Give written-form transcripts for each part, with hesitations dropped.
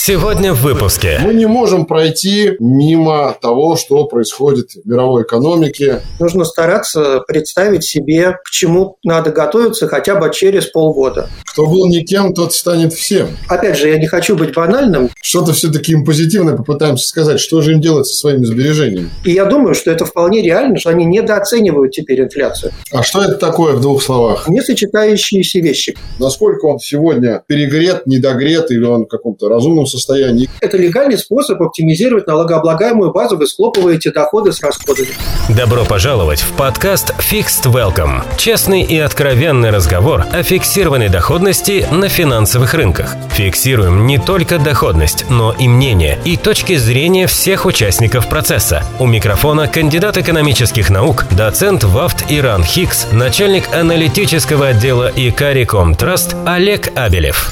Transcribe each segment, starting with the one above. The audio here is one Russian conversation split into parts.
Сегодня в выпуске. Мы не можем пройти мимо того, что происходит в мировой экономике. Нужно стараться представить себе, к чему надо готовиться хотя бы через полгода. Кто был никем, тот станет всем. Опять же, я не хочу быть банальным. Что-то все-таки им позитивное попытаемся сказать. Что же им делать со своими сбережениями? И я думаю, что это вполне реально, что они недооценивают теперь инфляцию. А что это такое в двух словах? Несочетающиеся вещи. Насколько он сегодня перегрет, недогрет или он в каком-то разумном состоянии? Это легальный способ оптимизировать налогооблагаемую базу. Вы схлопываете доходы с расходами. Добро пожаловать в подкаст Fixed Welcome. Честный и откровенный разговор о фиксированной доходности на финансовых рынках. Фиксируем не только доходность, но и мнение и точки зрения всех участников процесса. У микрофона кандидат экономических наук, доцент ВАФТ Иран Хикс, начальник аналитического отдела Икари Комтраст Олег Абелев.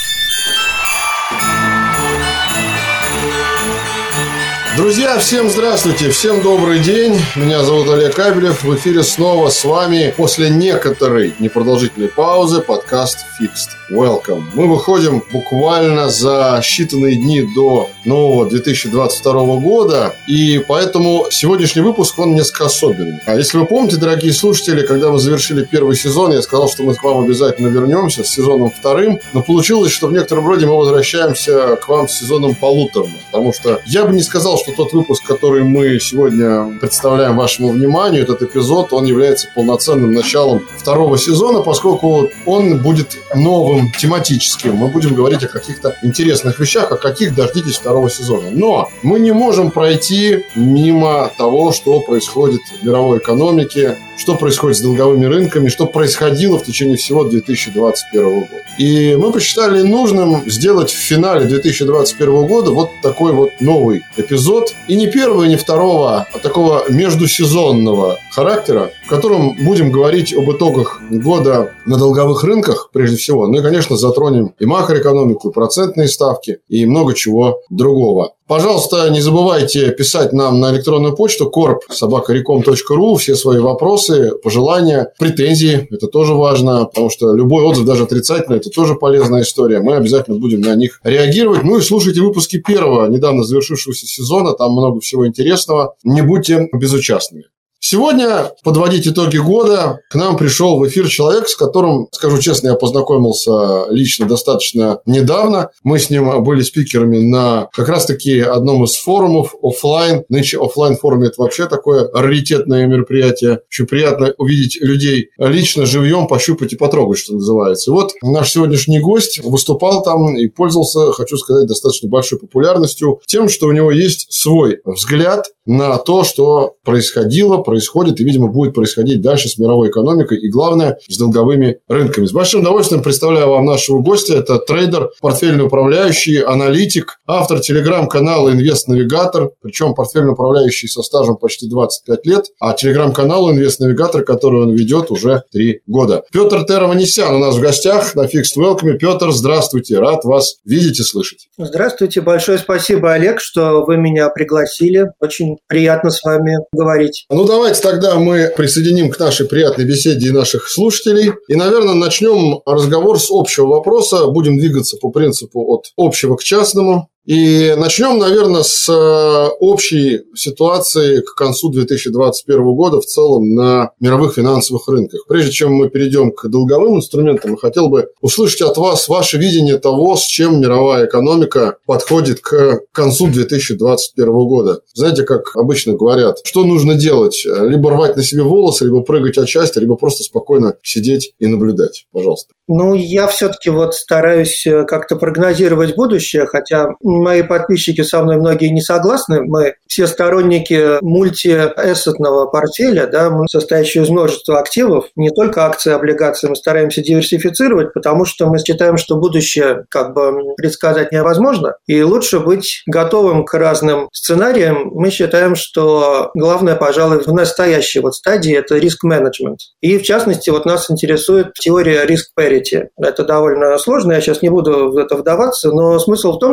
Друзья, всем здравствуйте, всем добрый день. Меня зовут Олег Абелев. В эфире снова с вами после некоторой непродолжительной паузы подкаст Fixed Welcome. Мы выходим буквально за считанные дни до нового 2022 года, и поэтому сегодняшний выпуск, он несколько особенный. А если вы помните, дорогие слушатели, когда мы завершили первый сезон, я сказал, что мы к вам обязательно вернемся с сезоном вторым, но получилось, что в некотором роде мы возвращаемся к вам с сезоном полуторным, потому что я бы не сказал, что тот выпуск, который мы сегодня представляем вашему вниманию, этот эпизод, он является полноценным началом второго сезона, поскольку он будет новым, тематическим. Мы будем говорить о каких-то интересных вещах, о каких дождитесь второго сезона. Но мы не можем пройти мимо того, что происходит в мировой экономике, что происходит с долговыми рынками, что происходило в течение всего 2021 года. И мы посчитали нужным сделать в финале 2021 года вот такой вот новый эпизод. И не первого, и не второго, а такого междусезонного характера, в котором будем говорить об итогах года на долговых рынках, прежде всего. Ну и, конечно, затронем и макроэкономику, и процентные ставки, и много чего другого. Пожалуйста, не забывайте писать нам на электронную почту korb@recom.ru все свои вопросы, пожелания, претензии. Это тоже важно, потому что любой отзыв, даже отрицательный, это тоже полезная история. Мы обязательно будем на них реагировать. Ну и слушайте выпуски первого, недавно завершившегося сезона. Там много всего интересного. Не будьте безучастными. Сегодня подводить итоги года к нам пришел в эфир человек, с которым, скажу честно, я познакомился лично достаточно недавно. Мы с ним были спикерами на как раз-таки одном из форумов офлайн. Нынче офлайн-форум – это вообще такое раритетное мероприятие. Очень приятно увидеть людей лично, живьем, пощупать и потрогать, что называется. И вот наш сегодняшний гость выступал там и пользовался, хочу сказать, достаточно большой популярностью тем, что у него есть свой взгляд на то, что происходит и, видимо, будет происходить дальше с мировой экономикой и, главное, с долговыми рынками. С большим удовольствием представляю вам нашего гостя. Это трейдер, портфельный управляющий, аналитик, автор телеграм-канала «Инвест-навигатор», причем портфельный управляющий со стажем почти 25 лет, а телеграм-канал «Инвест-навигатор», который он ведет уже 3 года. Петр Терованесян у нас в гостях на Fixed Welcome. Петр, здравствуйте, рад вас видеть и слышать. Здравствуйте, большое спасибо, Олег, что вы меня пригласили. Очень приятно с вами говорить. Ну, давайте тогда мы присоединим к нашей приятной беседе и наших слушателей. И, наверное, начнем разговор с общего вопроса. Будем двигаться по принципу от общего к частному. И начнем, наверное, с общей ситуации к концу 2021 года в целом на мировых финансовых рынках. Прежде чем мы перейдем к долговым инструментам, я хотел бы услышать от вас ваше видение того, с чем мировая экономика подходит к концу 2021 года. Знаете, как обычно говорят, что нужно делать? Либо рвать на себе волосы, либо прыгать от счастья, либо просто спокойно сидеть и наблюдать. Пожалуйста. Ну, я все-таки стараюсь как-то прогнозировать будущее, хотя мои подписчики со мной многие не согласны. Мы все сторонники мультиэссетного портфеля, да, состоящего из множества активов, не только акции, облигации, мы стараемся диверсифицировать, потому что мы считаем, что будущее предсказать невозможно, и лучше быть готовым к разным сценариям. Мы считаем, что главное, пожалуй, в настоящей стадии – это риск-менеджмент. И, в частности, нас интересует теория risk parity. Это довольно сложно, я сейчас не буду в это вдаваться, но смысл в том, что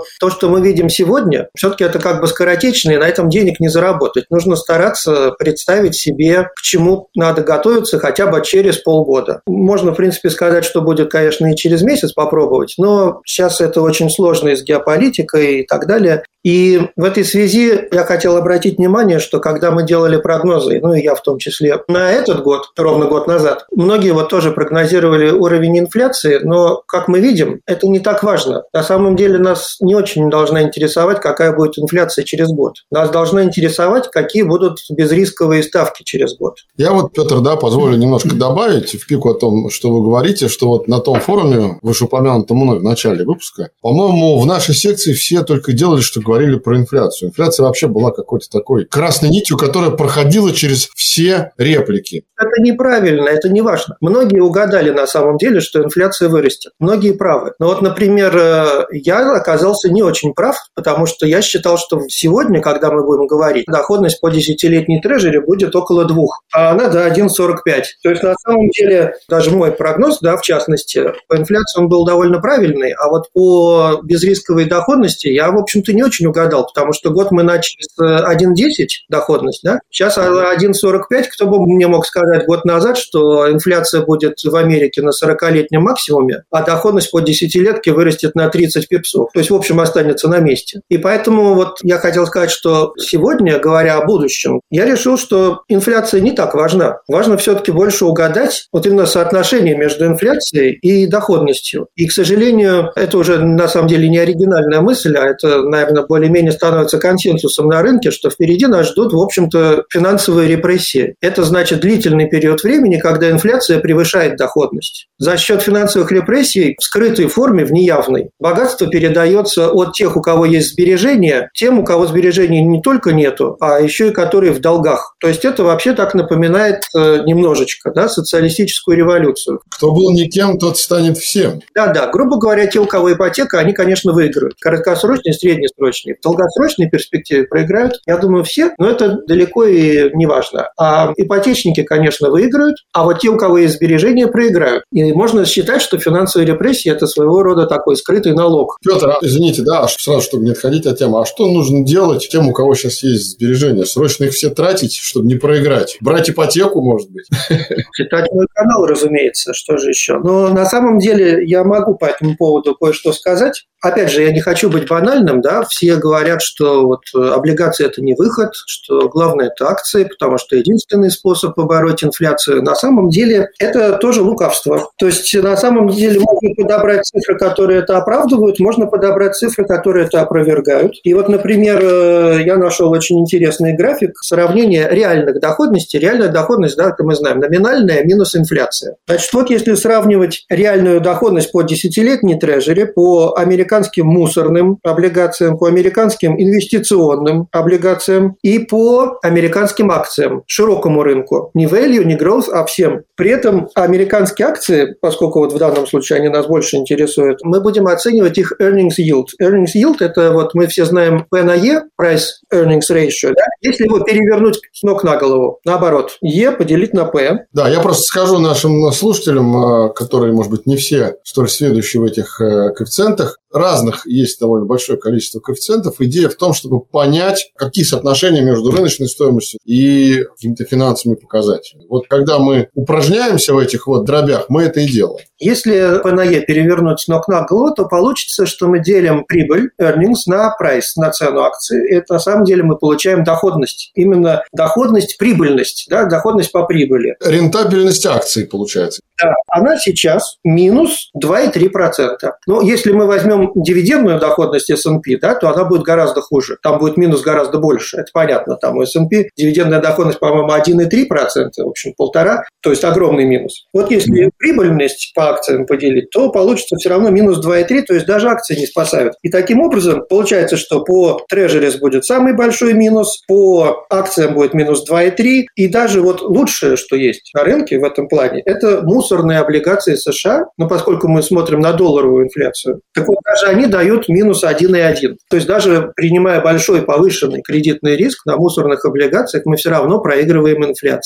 то, что мы видим сегодня, все-таки это как бы скоротечно, и на этом денег не заработать. Нужно стараться представить себе, к чему надо готовиться хотя бы через полгода. Можно, в принципе, сказать, что будет, конечно, и через месяц попробовать, но сейчас это очень сложно и с геополитикой и так далее. И в этой связи я хотел обратить внимание, что когда мы делали прогнозы, ну и я в том числе, на этот год, ровно год назад, многие вот тоже прогнозировали уровень инфляции, но, как мы видим, это не так важно. На самом деле нас не очень должна интересовать, какая будет инфляция через год. Нас должно интересовать, какие будут безрисковые ставки через год. Я вот, Петр, позволю немножко добавить в пику о том, что вы говорите, что вот на том форуме, вышеупомянутом мной в начале выпуска, по-моему, в нашей секции все только делали, что говорили про инфляцию. Инфляция вообще была какой-то такой красной нитью, которая проходила через все реплики. Это неправильно, это не важно. Многие угадали на самом деле, что инфляция вырастет. Многие правы. Но вот, например, я оказался не очень прав, потому что я считал, что сегодня, когда мы будем говорить, доходность по 10-летней трежери будет около 2, а она до 1,45. То есть, на самом деле, даже мой прогноз, в частности, по инфляции он был довольно правильный, а вот по безрисковой доходности я, в общем-то, не очень угадал, потому что год мы начали с 1,10 доходность, сейчас 1,45. Кто бы мне мог сказать год назад, что инфляция будет в Америке на 40-летнем максимуме, а доходность по 10-летке вырастет на 30 пипсов. То есть, в общем, останется на месте. И поэтому вот я хотел сказать, что сегодня, говоря о будущем, я решил, что инфляция не так важна. Важно все-таки больше угадать вот именно соотношение между инфляцией и доходностью. И, к сожалению, это уже на самом деле не оригинальная мысль, а это, наверное, более-менее становится консенсусом на рынке, что впереди нас ждут, в общем-то, финансовые репрессии. Это значит длительный период времени, когда инфляция превышает доходность. За счет финансовых репрессий в скрытой форме, в неявной, богатство передается от тех, у кого есть сбережения, тем, у кого сбережений не только нету, а еще и которые в долгах. То есть это вообще так напоминает немножечко социалистическую революцию. Кто был никем, тот станет всем. Да. Грубо говоря, те, у кого ипотека, они, конечно, выиграют. Краткосрочные, среднесрочные. В долгосрочной перспективе проиграют, я думаю, все, но это далеко и не важно. А ипотечники, конечно, выиграют, а вот те, у кого есть сбережения, проиграют. И можно считать, что финансовые репрессии – это своего рода такой скрытый налог. Петр, извините, сразу, чтобы не отходить от темы, а что нужно делать тем, у кого сейчас есть сбережения? Срочно их все тратить, чтобы не проиграть? Брать ипотеку, может быть? Читать мой канал, разумеется, что же еще. Но на самом деле я могу по этому поводу кое-что сказать. Опять же, я не хочу быть банальным, все говорят, что вот облигации – это не выход, что главное – это акции, потому что единственный способ побороть инфляцию. На самом деле это тоже лукавство. То есть на самом деле можно подобрать цифры, которые это оправдывают, можно подобрать цифры, которые это опровергают. И вот, например, я нашел очень интересный график сравнения реальных доходностей. Реальная доходность, это мы знаем, номинальная минус инфляция. Значит, вот если сравнивать реальную доходность по 10-летней трежери, по американским мусорным облигациям, по американским инвестиционным облигациям и по американским акциям, широкому рынку. Не value, не growth, а всем. При этом американские акции, поскольку вот в данном случае они нас больше интересуют, мы будем оценивать их earnings yield. Earnings yield – это вот мы все знаем P на E, price earnings ratio. Если его перевернуть с ног на голову, наоборот, E поделить на P. Да, я просто скажу нашим слушателям, которые, может быть, не все столь сведущие в этих коэффициентах, разных есть довольно большое количество коэффициентов. Идея в том, чтобы понять, какие соотношения между рыночной стоимостью и какими-то финансовыми показателями. Вот когда мы упражняемся в этих вот дробях, мы это и делаем. Если P на E перевернуть с ног на голову, то получится, что мы делим прибыль, earnings, на price, на цену акции. И это на самом деле мы получаем доходность. Именно доходность, прибыльность, доходность по прибыли. Рентабельность акций получается. Да, она сейчас минус 2,3%. Но если мы возьмем дивидендную доходность S&P, то она будет гораздо хуже. Там будет минус гораздо больше. Это понятно. Там у S&P дивидендная доходность, по-моему, 1,3%, в общем, 1,5%. То есть огромный минус. Вот если прибыльность по акциям поделить, то получится все равно минус 2,3%, то есть даже акции не спасают. И таким образом получается, что по трежерис будет самый большой минус, по акциям будет минус 2,3%, и даже вот лучшее, что есть на рынке в этом плане, это мусорные облигации США, но поскольку мы смотрим на долларовую инфляцию, так вот даже они дают минус 1,1%. То есть даже принимая большой повышенный кредитный риск на мусорных облигациях, мы все равно проигрываем инфляции.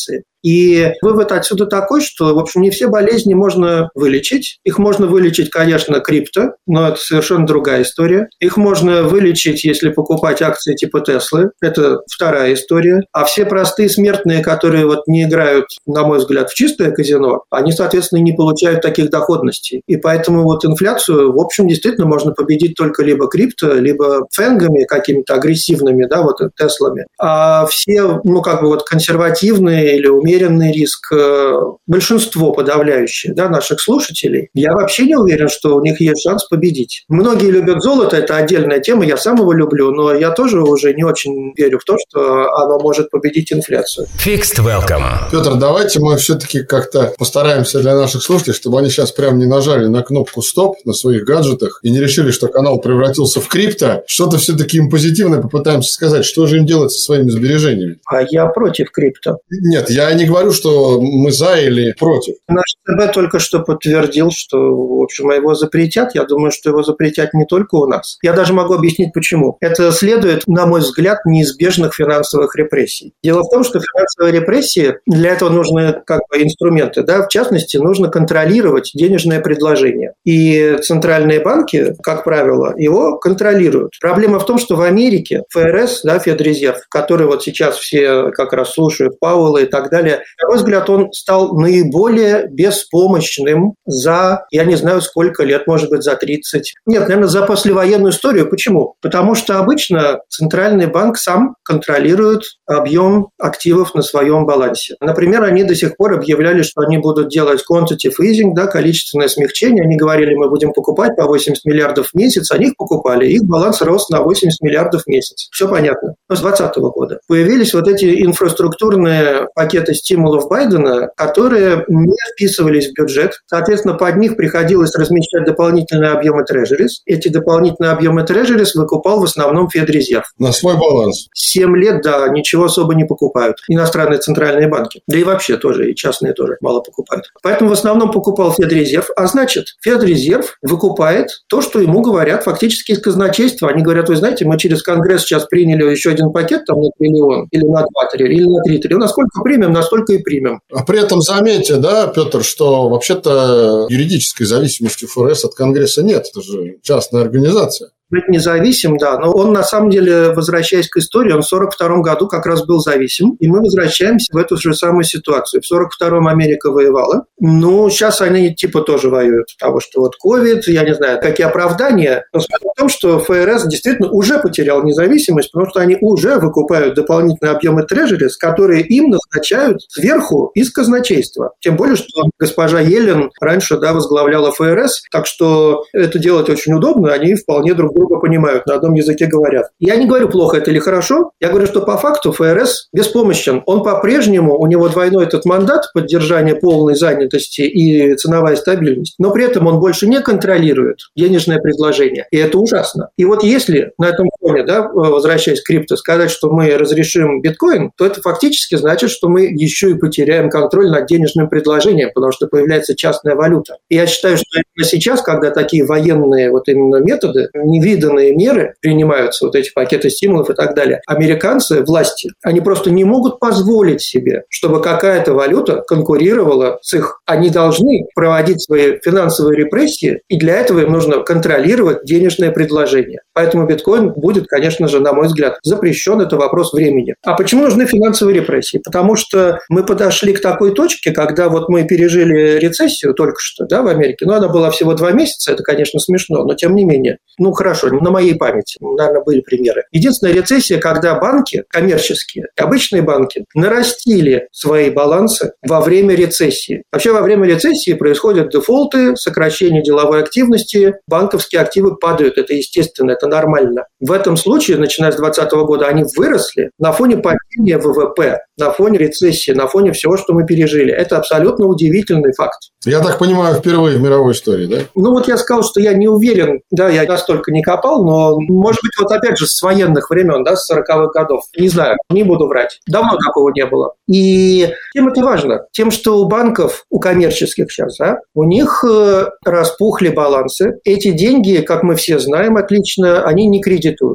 И вывод отсюда такой, что, в общем, не все болезни можно вылечить. Их можно вылечить, конечно, крипто, но это совершенно другая история. Их можно вылечить, если покупать акции типа Теслы. Это вторая история. А все простые смертные, которые вот не играют, на мой взгляд, в чистое казино, они, соответственно, не получают таких доходностей. И поэтому вот инфляцию, в общем, действительно можно победить только либо крипто, либо фэнгами какими-то агрессивными, да, вот Теслами. А все, консервативные или умеренный риск, большинство подавляющее, да, наших слушателей, я вообще не уверен, что у них есть шанс победить. Многие любят золото, это отдельная тема, я сам его люблю, но я тоже уже не очень верю в то, что оно может победить инфляцию. Fixed Welcome. Петр, давайте мы все-таки как-то постараемся для наших слушателей, чтобы они сейчас прям не нажали на кнопку «Стоп» на своих гаджетах и не решили, что канал превратился в крипто. Что-то все-таки им позитивное попытаемся сказать. Что же им делать со своими сбережениями? А я против крипто. Нет, я не говорю, что мы за или против. Наш ЦБ только что подтвердил, что, в общем, его запретят. Я думаю, что его запретят не только у нас. Я даже могу объяснить, почему. Это следует, на мой взгляд, неизбежных финансовых репрессий. Дело в том, что финансовые репрессии, для этого нужны инструменты. Да? В частности, нужно контролировать денежное предложение. И центральные банки, как правило, его контролируют. Проблема в том, что в Америке ФРС, да, Федрезерв, который вот сейчас все как раз слушают Пауэлла и так далее, на мой взгляд, он стал наиболее беспомощным за, я не знаю, сколько лет, может быть, за 30. Нет, наверное, за послевоенную историю. Почему? Потому что обычно центральный банк сам контролирует объем активов на своем балансе. Например, они до сих пор объявляли, что они будут делать quantitative easing, да, количественное смягчение. Они говорили, мы будем покупать по 80 миллиардов в месяц. Они их покупали. Их баланс рос на 80 миллиардов в месяц. Все понятно. Но с 2020 года появились вот эти инфраструктурные пакеты стимулов Байдена, которые не вписывались в бюджет. Соответственно, под них приходилось размещать дополнительные объемы трежерис. Эти дополнительные объемы трежерис выкупал в основном Федрезерв. На свой баланс. 7 лет, да, ничего особо не покупают. Иностранные центральные банки. Да и вообще тоже, и частные тоже мало покупают. Поэтому в основном покупал Федрезерв. А значит, Федрезерв выкупает то, что ему говорят фактически из казначейства. Они говорят, вы знаете, мы через Конгресс сейчас приняли еще один пакет там на триллион, или на 2 триллиона, или на 3 триллиона. Насколько примем, настолько и примем. А при этом заметьте, да, Петр, что вообще-то юридической зависимости ФРС от Конгресса нет. Это же частная организация. Быть независим, да, но он на самом деле, возвращаясь к истории, он в 1942 году как раз был зависим, и мы возвращаемся в эту же самую ситуацию. В 1942-м Америка воевала, но сейчас они типа тоже воюют, потому что вот ковид, я не знаю, какие оправдания, но смысл в том, что ФРС действительно уже потерял независимость, потому что они уже выкупают дополнительные объемы трежерис, которые им назначают сверху из казначейства. Тем более, что госпожа Йеллен раньше, да, возглавляла ФРС, так что это делать очень удобно, они вполне друг друга понимают, на одном языке говорят. Я не говорю, плохо это или хорошо, я говорю, что по факту ФРС беспомощен. Он по-прежнему, у него двойной этот мандат поддержания полной занятости и ценовая стабильность, но при этом он больше не контролирует денежное предложение. И это ужасно. И вот если на этом фоне, да, возвращаясь к крипто, сказать, что мы разрешим биткоин, то это фактически значит, что мы еще и потеряем контроль над денежным предложением, потому что появляется частная валюта. И я считаю, что именно сейчас, когда такие военные вот именно методы, невиданные меры принимаются, вот эти пакеты стимулов и так далее, американцы, власти, они просто не могут позволить себе, чтобы какая-то валюта конкурировала с их. Они должны проводить свои финансовые репрессии, и для этого им нужно контролировать денежное предложение. Поэтому биткоин будет, конечно же, на мой взгляд, запрещен. Это вопрос времени. А почему нужны финансовые репрессии? Потому что мы подошли к такой точке, когда вот мы пережили рецессию только что, да, в Америке. Но она была всего 2 месяца, это, конечно, смешно, но тем не менее. Ну, хорошо, на моей памяти, наверное, были примеры. Единственная рецессия, когда банки, коммерческие, обычные банки, нарастили свои балансы во время рецессии. Вообще, во время рецессии происходят дефолты, сокращение деловой активности, банковские активы падают. Это естественно, это нормально. В этом случае, начиная с 2020 года, они выросли на фоне падения ВВП, на фоне рецессии, на фоне всего, что мы пережили. Это абсолютно удивительный факт. Я так понимаю, впервые в мировой истории, да? Ну, вот я сказал, что я не уверен, да, я настолько не копал, но, может быть, вот опять же, с военных времен, да, с 40-х годов. Не знаю, не буду врать. Давно такого не было. И чем это важно? Тем, что у банков, у коммерческих сейчас, да, у них распухли балансы. Эти деньги, как мы все знаем отлично, они не кредитуют.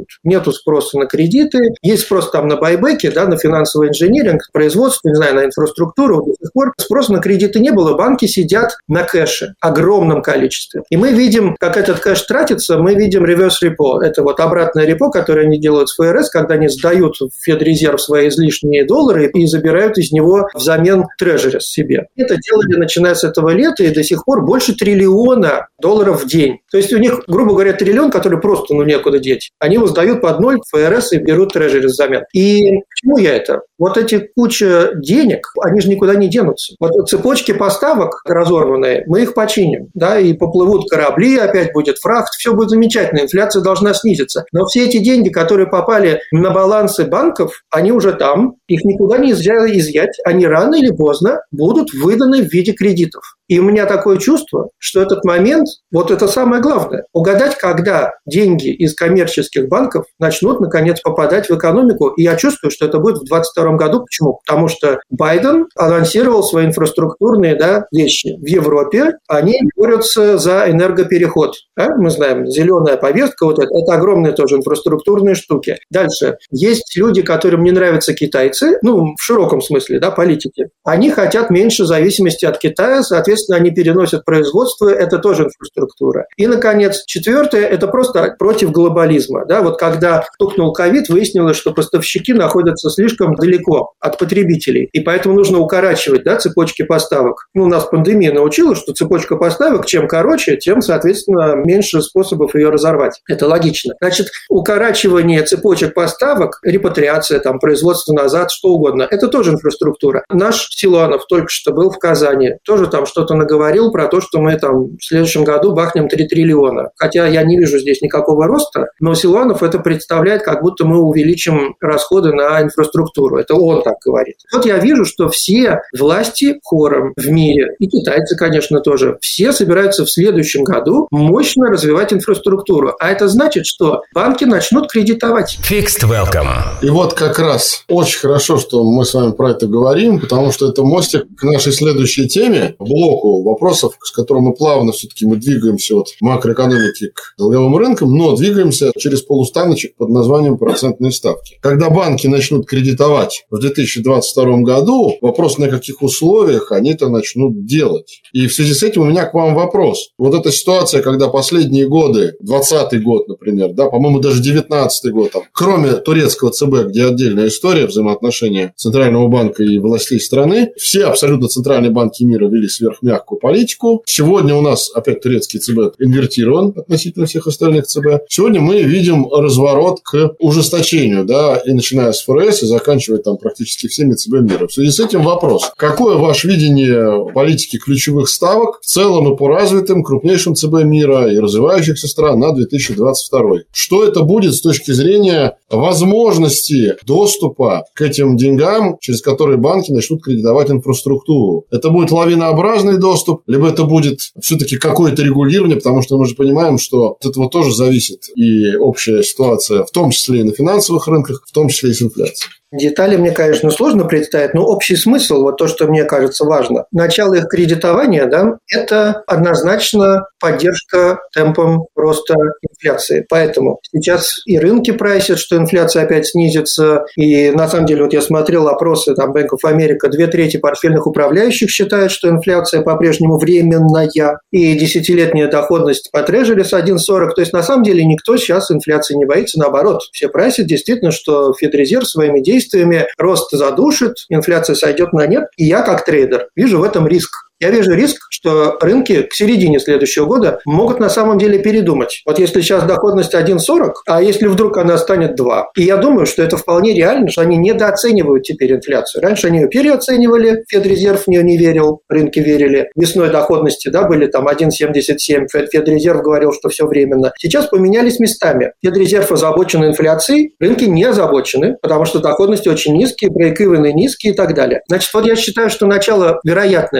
Нету спроса на кредиты, есть спрос там на байбеки, да, на финансовый инжиниринг, производство, не знаю, на инфраструктуру. До сих пор спроса на кредиты не было, банки сидят на кэше, огромном количестве. И мы видим, как этот кэш тратится, мы видим reverse repo. Это вот обратное репо, которое они делают с ФРС, когда они сдают в Федрезерв свои излишние доллары и забирают из него взамен трежерис себе. Это делали начиная с этого лета, и до сих пор больше $1 триллиона в день. То есть у них, грубо говоря, триллион, который просто некуда деть. Они его сдают под ноль в ФРС и берут трежерис взамен. И почему я это? Вот эти куча денег, они же никуда не денутся. Вот цепочки поставок разорванные, мы их починим, да, и поплывут корабли, опять будет фрахт, все будет замечательно, инфляция должна снизиться. Но все эти деньги, которые попали на балансы банков, они уже там, их никуда нельзя изъять, они рано или поздно будут выданы в виде кредитов. И у меня такое чувство, что этот момент, вот это самое главное, угадать, когда деньги из коммерческих банков начнут, наконец, попадать в экономику. И я чувствую, что это будет в 2022 году. Почему? Потому что Байден анонсировал свои инфраструктурные вещи. В Европе они борются за энергопереход. Да? Мы знаем, зеленая повестка, вот это огромные тоже инфраструктурные штуки. Дальше. Есть люди, которым не нравятся китайцы, в широком смысле, политики. Они хотят меньше зависимости от Китая, соответственно, они переносят производство, это тоже инфраструктура. И, наконец, четвертое, это просто против глобализма. Да? Вот когда стукнул ковид, выяснилось, что поставщики находятся слишком далеко от потребителей, и поэтому нужно укорачивать цепочки поставок. Нас пандемия научила, что цепочка поставок, чем короче, тем, соответственно, меньше способов ее разорвать. Это логично. Значит, укорачивание цепочек поставок, репатриация, производство назад, что угодно, это тоже инфраструктура. Наш Силуанов только что был в Казани, тоже там что-то наговорил про то, что мы в следующем году бахнем 3 триллиона. Хотя я не вижу здесь никакого роста, но Силуанов это представляет, как будто мы увеличим расходы на инфраструктуру. Это он так говорит. Вот я вижу, что все власти хором в мире, и китайцы, конечно, тоже, все собираются в следующем году мощно развивать инфраструктуру. А это значит, что банки начнут кредитовать. Fixed Welcome. И вот как раз очень хорошо, что мы с вами про это говорим, потому что это мостик к нашей следующей теме, блоку вопросов, с которым мы плавно все-таки двигаемся от макроэкономики к долговым рынкам, но двигаемся через полустаночек под названием процентные ставки. Когда банки начнут кредитовать в 2022 году, вопрос, на каких условиях они это начнут делать. И в связи с этим у меня к вам вопрос. Вот эта ситуация, когда последние годы, 2020 год, например, по-моему, даже 2019 год, кроме турецкого ЦБ, где отдельная история взаимоотношения Центрального банка и властей страны, все абсолютно центральные банки мира вели сверхмягкую политику. Сегодня у нас опять турецкий ЦБ инвертирован относительно всех остальных ЦБ. Сегодня мы видим разворот к ужесточению, и начиная с ФРС и заканчивая практически всеми ЦБ мира. В связи с этим вопрос. Какое ваше видение политики ключевых ставок в целом и по развитым крупнейшим ЦБ мира и развивающихся стран на 2022? Что это будет с точки зрения возможности доступа к этим деньгам, через которые банки начнут кредитовать инфраструктуру? Это будет лавинообразный доступ, либо это будет все-таки какое-то регулирование, потому что мы же понимаем, что от этого тоже зависит и общая ситуация, в том числе и на финансовых рынках, в том числе и с инфляцией. Детали мне, конечно, сложно представить, но общий смысл, вот то, что мне кажется важно. Начало их кредитования, это однозначно поддержка темпом роста инфляции. Поэтому сейчас и рынки прайсят, что инфляция опять снизится. И на самом деле, я смотрел опросы Bank of America, 2/3 портфельных управляющих считают, что инфляция по-прежнему временная. И десятилетняя доходность по трежерис 1,40. То есть, на самом деле, никто сейчас инфляции не боится. Наоборот, все прайсят действительно, что Федрезерв своими действиями рост задушит, инфляция сойдет на нет. И я, как трейдер, вижу в этом риск. Я вижу риск, что рынки к середине следующего года могут на самом деле передумать. Вот если сейчас доходность 1,40, а если вдруг она станет 2. И я думаю, что это вполне реально, что они недооценивают теперь инфляцию. Раньше они ее переоценивали, Федрезерв в нее не верил, рынки верили. Весной доходности были 1,77, Федрезерв говорил, что все временно. Сейчас поменялись местами. Федрезерв озабочен инфляцией, рынки не озабочены, потому что доходности очень низкие, брейк-ивены низкие и так далее. Значит, я считаю, что начало вероятное, начало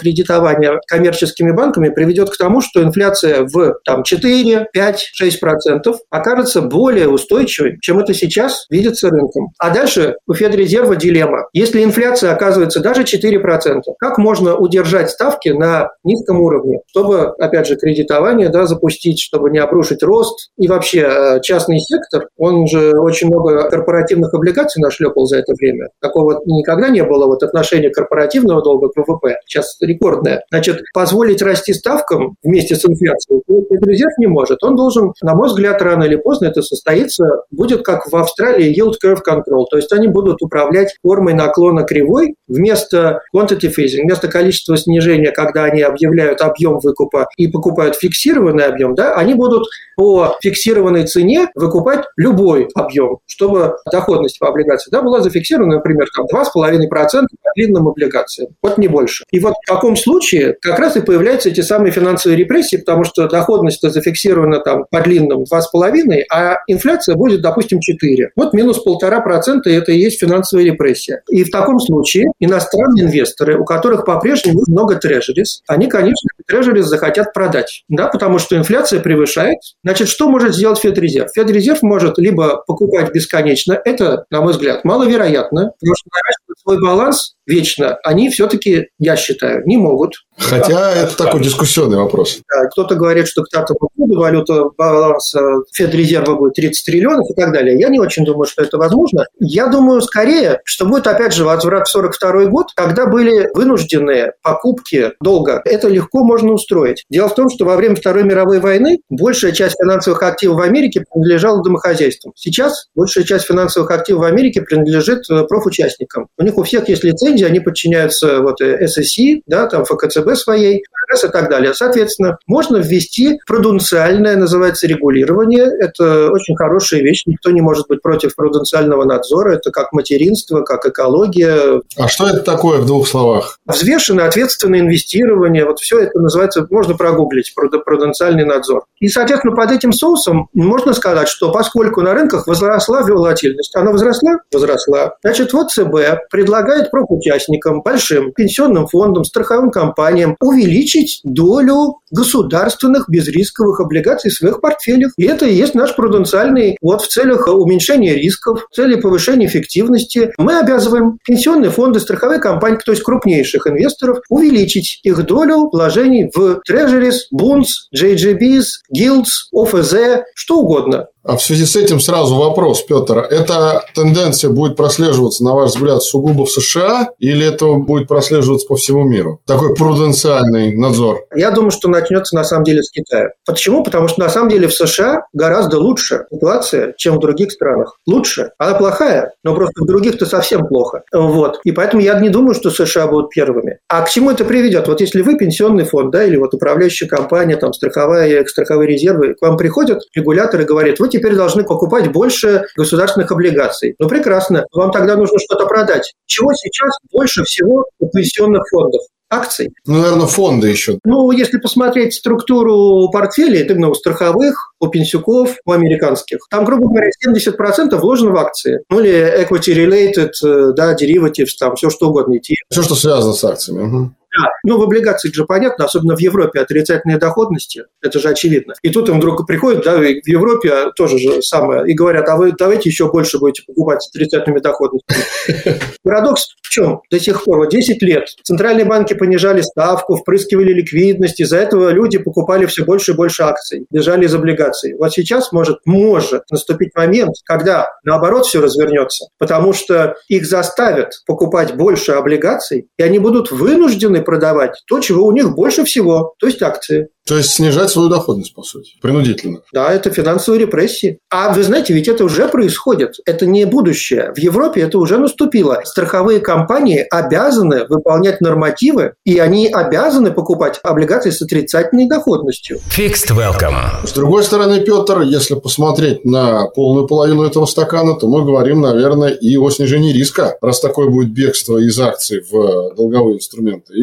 кредитования коммерческими банками приведет к тому, что инфляция в 4, 5, 6% окажется более устойчивой, чем это сейчас видится рынком. А дальше у Федрезерва дилемма. Если инфляция оказывается даже 4%, как можно удержать ставки на низком уровне, чтобы, опять же, кредитование запустить, чтобы не обрушить рост? И вообще частный сектор, он же очень много корпоративных облигаций нашлепал за это время. Такого никогда не было отношения корпоративного долга к ВВП. Сейчас рекордное. Значит, позволить расти ставкам вместе с инфляцией Федрезерв не может. Он должен, на мой взгляд, рано или поздно это состоится, будет как в Австралии yield curve control. То есть они будут управлять формой наклона кривой вместо quantitative easing, вместо количества снижения, когда они объявляют объем выкупа и покупают фиксированный объем, они будут по фиксированной цене выкупать любой объем, чтобы доходность по облигации была зафиксирована, например, 2,5% по длинным облигациям. Не больше. И в таком случае как раз и появляются эти самые финансовые репрессии, потому что доходность зафиксирована по длинным 2,5%, а инфляция будет, допустим, 4%. Минус 1,5% это и есть финансовая репрессия. И в таком случае иностранные инвесторы, у которых по-прежнему много трежерис, они, конечно, трежерис захотят продать, потому что инфляция превышает. Значит, что может сделать Федрезерв? Федрезерв может либо покупать бесконечно, это, на мой взгляд, маловероятно, потому что наращивать свой баланс вечно они все-таки, я считаю, не могут. Хотя это такой дискуссионный вопрос. Да, кто-то говорит, что к 5 году валюта баланса Федрезерва будет 30 триллионов и так далее. Я не очень думаю, что это возможно. Я думаю, скорее, что будет, опять же, возврат в 1942 год, когда были вынужденные покупки долга. Это легко можно устроить. Дело в том, что во время Второй мировой войны большая часть финансовых активов в Америке принадлежала домохозяйствам. Сейчас большая часть финансовых активов в Америке принадлежит профучастникам. У них у всех есть лицензии, они подчиняются SEC, ФКЦБ своей, и так далее. Соответственно, можно ввести пруденциальное, называется, регулирование. Это очень хорошая вещь. Никто не может быть против пруденциального надзора. Это как материнство, как экология. А что это такое в двух словах? Взвешенное, ответственное инвестирование. Все это называется, можно прогуглить, пруденциальный надзор. И, соответственно, под этим соусом можно сказать, что поскольку на рынках возросла волатильность, она возросла? Возросла. Значит, ЦБ предлагает профучастникам, большим пенсионным фондам, страховым компаниям увеличить долю государственных безрисковых облигаций в своих портфелях. И это и есть наш пруденциальный в целях уменьшения рисков, в целях повышения эффективности. Мы обязываем пенсионные фонды, страховые компании, то есть крупнейших инвесторов, увеличить их долю вложений в трежерис, бунс, JGBs, гилдс, ОФЗ, что угодно. А в связи с этим сразу вопрос, Петр. Эта тенденция будет прослеживаться, на ваш взгляд, сугубо в США или это будет прослеживаться по всему миру? Такой пруденциальный надзор. Я думаю, что начнется на самом деле с Китая. Почему? Потому что на самом деле в США гораздо лучше ситуация, чем в других странах. Лучше. Она плохая, но просто в других-то совсем плохо. И поэтому я не думаю, что США будут первыми. А к чему это приведет? Если вы пенсионный фонд, или управляющая компания, страховые резервы, к вам приходят регуляторы и говорят: вы теперь должны покупать больше государственных облигаций. Прекрасно. Вам тогда нужно что-то продать. Чего сейчас больше всего у пенсионных фондов? Акций. Наверное, фонды еще. Если посмотреть структуру портфелей, именно у страховых, у пенсионов, у американских, там, грубо говоря, 70% вложено в акции. Или equity-related, derivatives, все что угодно. Все, что связано с акциями. Угу. Да, в облигациях же понятно, особенно в Европе отрицательные доходности, это же очевидно. И тут им вдруг приходят, и в Европе тоже же самое, и говорят: а вы давайте еще больше будете покупать с отрицательными доходностями. Парадокс в чем? До сих пор, 10 лет центральные банки понижали ставку, впрыскивали ликвидность, из-за этого люди покупали все больше и больше акций, бежали из облигаций. Сейчас может наступить момент, когда наоборот все развернется, потому что их заставят покупать больше облигаций, и они будут вынуждены продавать то, чего у них больше всего, то есть акции. То есть снижать свою доходность, по сути, принудительно. Да, это финансовые репрессии. А вы знаете, ведь это уже происходит. Это не будущее. В Европе это уже наступило. Страховые компании обязаны выполнять нормативы, и они обязаны покупать облигации с отрицательной доходностью. Fixed Welcome. С другой стороны, Петр, если посмотреть на полную половину этого стакана, то мы говорим, наверное, и о снижении риска, раз такое будет бегство из акций в долговые инструменты. Или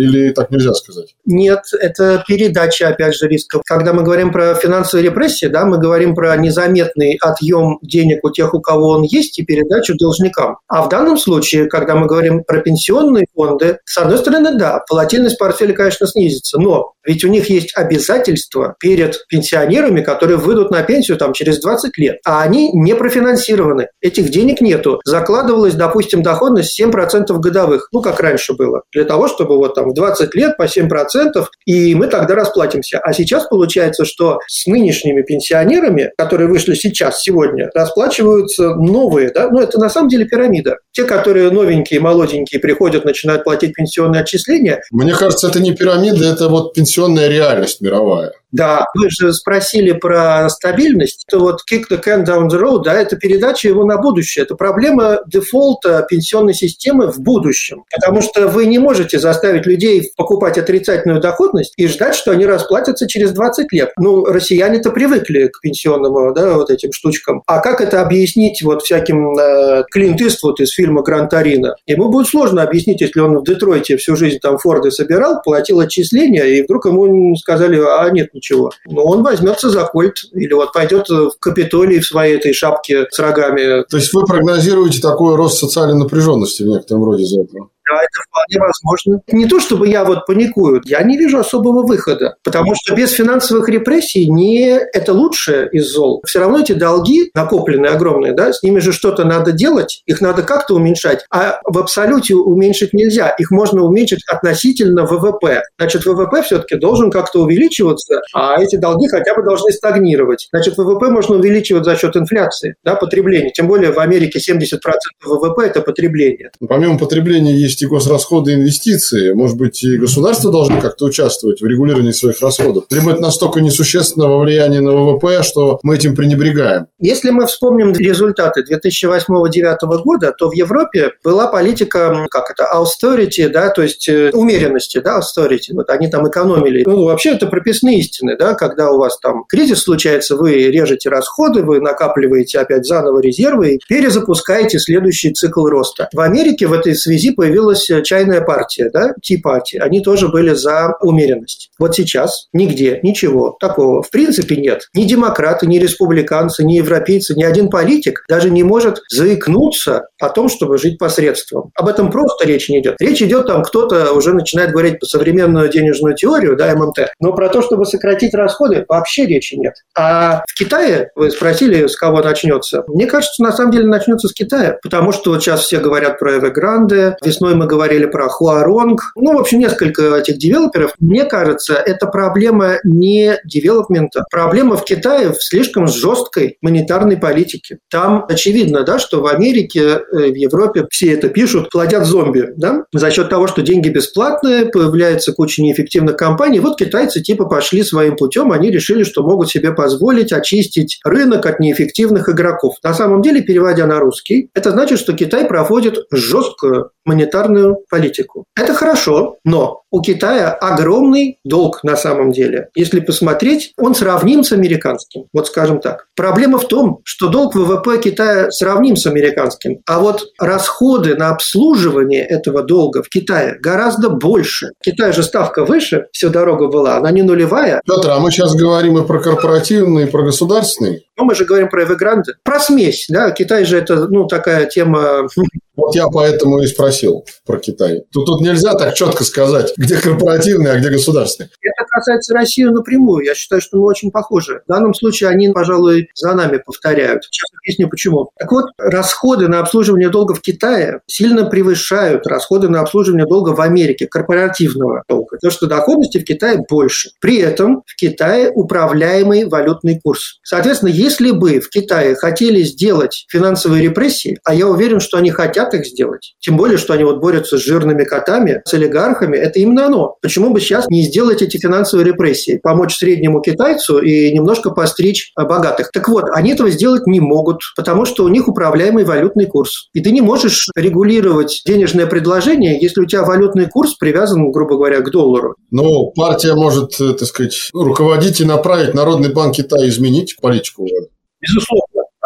или так нельзя сказать? Нет, это передача, опять же, рисков. Когда мы говорим про финансовые репрессии, да, мы говорим про незаметный отъем денег у тех, у кого он есть, и передачу должникам. А в данном случае, когда мы говорим про пенсионные фонды, с одной стороны, да, волатильность портфеля, конечно, снизится, но ведь у них есть обязательства перед пенсионерами, которые выйдут на пенсию там, через 20 лет, а они не профинансированы. Этих денег нету. Закладывалась, допустим, доходность 7% годовых, как раньше было, для того, чтобы вот там в 20 лет по 7%, и мы тогда расплатимся. А сейчас получается, что с нынешними пенсионерами, которые вышли сейчас, сегодня, расплачиваются новые, да, это на самом деле пирамида. Те, которые новенькие, молоденькие, приходят, начинают платить пенсионные отчисления. Мне кажется, это не пирамида, это вот пенсионная реальность мировая. Да, вы же спросили про стабильность. Это вот kick the can down the road, да, это передача его на будущее. Это проблема дефолта пенсионной системы в будущем. Потому что вы не можете заставить людей покупать отрицательную доходность и ждать, что они расплатятся через 20 лет. Россияне-то привыкли к пенсионным, да, вот этим штучкам. А как это объяснить вот всяким Клинт Иствуд из фильма «Гран Торино»? Ему будет сложно объяснить, если он в Детройте всю жизнь там Форды собирал, платил отчисления, и вдруг ему сказали, нет, ничего. Он возьмется за кольт или вот пойдет в Капитолий в своей этой шапке с рогами. То есть вы прогнозируете такой рост социальной напряженности в некотором роде из-за этого? Да, это вполне возможно. Не то, чтобы я паникую, я не вижу особого выхода, потому что без финансовых репрессий это лучшее из зол. Все равно эти долги, накопленные огромные, да, с ними же что-то надо делать, их надо как-то уменьшать, а в абсолюте уменьшить нельзя, их можно уменьшить относительно ВВП. Значит, ВВП все-таки должен как-то увеличиваться, а эти долги хотя бы должны стагнировать. Значит, ВВП можно увеличивать за счет инфляции, да, потребления. Тем более в Америке 70% ВВП – это потребление. Помимо потребления есть и госрасходы, и инвестиции. Может быть, и государство должно как-то участвовать в регулировании своих расходов? Либо это настолько несущественного влияния на ВВП, что мы этим пренебрегаем? Если мы вспомним результаты 2008-2009 года, то в Европе была политика, austerity, да, то есть умеренности, да, austerity. Вот они там экономили. Вообще это прописные истины, да, когда у вас там кризис случается, вы режете расходы, вы накапливаете опять заново резервы и перезапускаете следующий цикл роста. В Америке в этой связи появилась чайная партия, да, Tea Party. Они тоже были за умеренность. Вот сейчас нигде ничего такого в принципе нет. Ни демократы, ни республиканцы, ни европейцы, ни один политик даже не может заикнуться о том, чтобы жить посредством. Об этом просто речь не идет. Речь идет там, кто-то уже начинает говорить про современную денежную теорию, да, ММТ, но про то, чтобы сократить расходы, вообще речи нет. А в Китае, вы спросили, с кого начнется? Мне кажется, на самом деле начнется с Китая, потому что вот сейчас все говорят про Evergrande, весной мы говорили про Huarong, в общем, несколько этих девелоперов. Мне кажется, это проблема не девелопмента, проблема в Китае в слишком жесткой монетарной политике. Там очевидно, да, что в Америке, в Европе все это пишут, плодят зомби, да, за счет того, что деньги бесплатные, появляется куча неэффективных компаний. Вот китайцы пошли своим путем, они решили, что могут себе позволить очистить рынок от неэффективных игроков. На самом деле, переводя на русский, это значит, что Китай проводит жесткую монетарную политику. Это хорошо, но у Китая огромный долг на самом деле. Если посмотреть, он сравним с американским. Вот скажем так. Проблема в том, что долг ВВП Китая сравним с американским, а вот расходы на обслуживание этого долга в Китае гораздо больше. В Китае же ставка выше, всю дорогу была, она не нулевая. Петр, а мы сейчас говорим и про корпоративный, и про государственный. Мы же говорим про Evergrande. Про смесь, да, Китай же это, такая тема... Вот я поэтому и спросил про Китай. Тут нельзя так четко сказать, где корпоративный, а где государственный. Это касается России напрямую. Я считаю, что мы очень похожи. В данном случае они, пожалуй, за нами повторяют. Сейчас объясню, почему. Так вот, расходы на обслуживание долга в Китае сильно превышают расходы на обслуживание долга в Америке, корпоративного долга. Потому что доходности в Китае больше. При этом в Китае управляемый валютный курс. Соответственно, если бы в Китае хотели сделать финансовые репрессии, а я уверен, что они хотят их сделать, тем более, что они борются с жирными котами, с олигархами, это именно оно. Почему бы сейчас не сделать эти финансовые репрессии? Помочь среднему китайцу и немножко постричь богатых. Так вот, они этого сделать не могут, потому что у них управляемый валютный курс. И ты не можешь регулировать денежное предложение, если у тебя валютный курс привязан, грубо говоря, к доллару. Но партия может, руководить и направить Народный банк Китая изменить политику. Безусловно.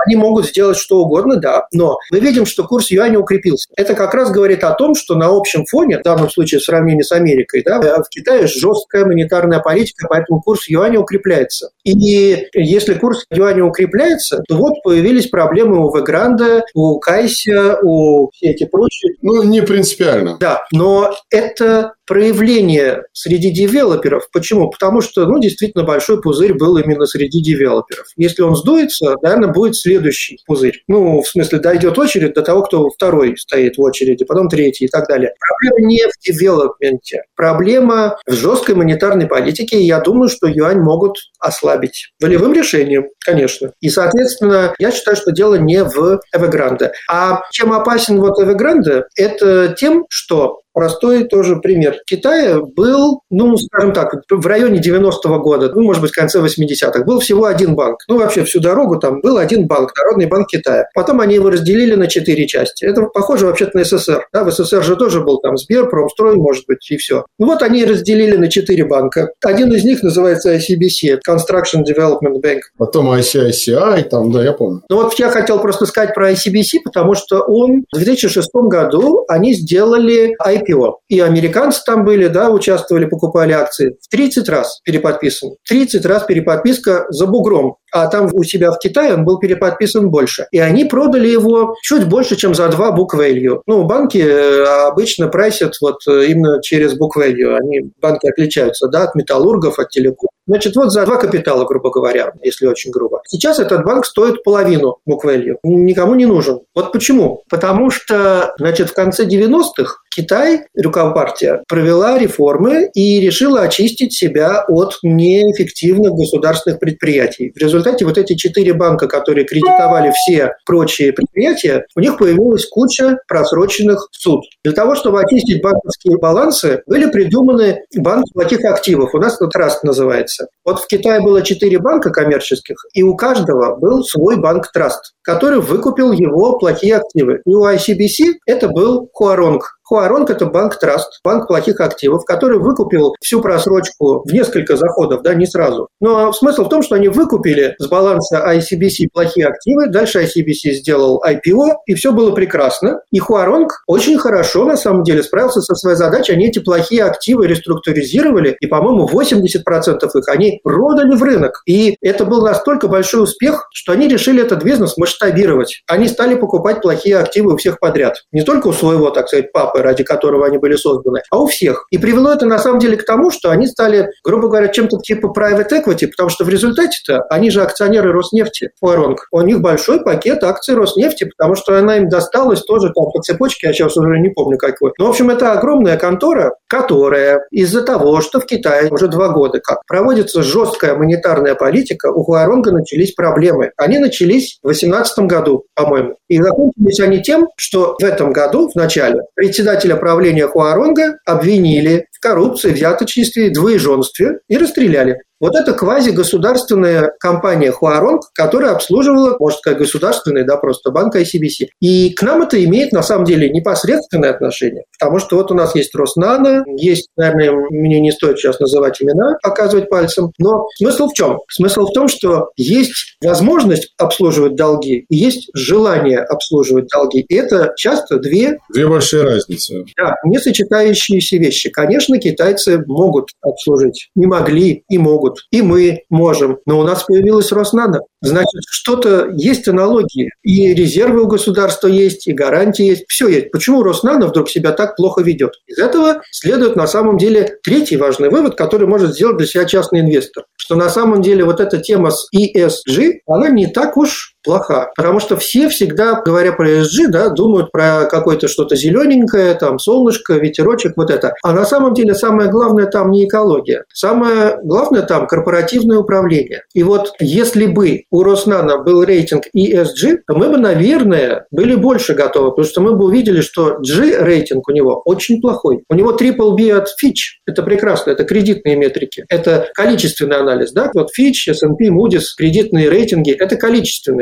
Они могут сделать что угодно, да, но мы видим, что курс юаня укрепился. Это как раз говорит о том, что на общем фоне, в данном случае в сравнении с Америкой, да, в Китае жесткая монетарная политика, поэтому курс юаня укрепляется. И если курс юаня укрепляется, то вот появились проблемы у Evergrande, у Кайся, у все эти прочие. Не принципиально. Да, но это проявление среди девелоперов. Почему? Потому что, действительно, большой пузырь был именно среди девелоперов. Если он сдуется, наверное, будет следующий пузырь. В смысле, дойдет очередь до того, кто второй стоит в очереди, потом третий и так далее. Проблема не в девелопменте. Проблема в жесткой монетарной политике, и я думаю, что юань могут ослабить. Волевым решением, конечно. И, соответственно, я считаю, что дело не в Evergrande. А чем опасен Evergrande? Это тем, что простой тоже пример. В Китае был, скажем так, в районе 90-го года, может быть, в конце 80-х, был всего один банк. Вообще всю дорогу там был один банк, Народный банк Китая. Потом они его разделили на 4 части. Это похоже вообще-то на СССР. Да, в СССР же тоже был там Сбер, Промстрой, может быть, и все. Они разделили на 4 банка. Один из них называется ICBC, Construction Development Bank. Потом ICICI, я помню. Я хотел просто сказать про ICBC, потому что в 2006 году они сделали IPO. И американцы там были, участвовали, покупали акции. В 30 раз переподписан. 30 раз переподписка за бугром. А там у себя в Китае он был переподписан больше. И они продали его чуть больше, чем за 2 book value. Банки обычно прайсят именно через book value. Банки отличаются, от металлургов, от телеком. За 2 капитала, грубо говоря, если очень грубо. Сейчас этот банк стоит половину book value. Никому не нужен. Почему? Потому что, в конце 90-х Китай, Рюкомпартия, провела реформы и решила очистить себя от неэффективных государственных предприятий. В результате эти 4 банка, которые кредитовали все прочие предприятия, у них появилась куча просроченных суд. Для того, чтобы очистить банковские балансы, были придуманы банки плохих активов. У нас это траст называется. В Китае было 4 банка коммерческих, и у каждого был свой банк-траст, который выкупил его плохие активы. И у ICBC это был Хуаронг. Хуаронг – это банк-траст, банк плохих активов, который выкупил всю просрочку в несколько заходов, не сразу. Но смысл в том, что они выкупили с баланса ICBC плохие активы, дальше ICBC сделал IPO, и все было прекрасно. И Хуаронг очень хорошо, на самом деле, справился со своей задачей. Они эти плохие активы реструктуризировали, и, по-моему, 80% их они продали в рынок. И это был настолько большой успех, что они решили этот бизнес масштабировать. Они стали покупать плохие активы у всех подряд. Не только у своего, так сказать, папы, ради которого они были созданы, а у всех. И привело это на самом деле к тому, что они стали, грубо говоря, чем-то типа private equity, потому что в результате-то они же акционеры Роснефти, Хуаронг. У них большой пакет акций Роснефти, потому что она им досталась тоже там по цепочке, я сейчас уже не помню какой. Но, в общем, это огромная контора, которая из-за того, что в Китае уже 2 года как проводится жесткая монетарная политика, у Хуаронга начались проблемы. Они начались в 2018 году, по-моему. И закончились они тем, что в этом году, в начале, председателя правления Хуаронга обвинили в коррупции, взяточничестве, двоеженстве и расстреляли. Это квазигосударственная компания Хуаронг, которая обслуживала, можно сказать, государственный, просто банк ICBC. И к нам это имеет, на самом деле, непосредственное отношение. Потому что у нас есть Роснано, есть, наверное, мне не стоит сейчас называть имена, показывать пальцем. Но смысл в чем? Смысл в том, что есть возможность обслуживать долги и есть желание обслуживать долги. И это часто две большие разницы. Да, не сочетающиеся вещи. Конечно, китайцы могут обслужить. Не могли и могут. И мы можем. Но у нас появилась Роснано. Значит, что-то есть аналогии. И резервы у государства есть, и гарантии есть. Все есть. Почему Роснано вдруг себя так плохо ведет? Из этого следует на самом деле третий важный вывод, который может сделать для себя частный инвестор. Что на самом деле эта тема с ESG, она не так уж плоха. Потому что все всегда, говоря про ESG, думают про какое-то что-то зелененькое, там солнышко, ветерочек, это. А на самом деле самое главное там не экология. Самое главное там корпоративное управление. И если бы у Роснано был рейтинг ESG, то мы бы, наверное, были больше готовы, потому что мы бы увидели, что G-рейтинг у него очень плохой. У него BBB от Fitch. Это прекрасно, это кредитные метрики. Это количественный анализ. Fitch, S&P, Moody's, кредитные рейтинги – это количественные.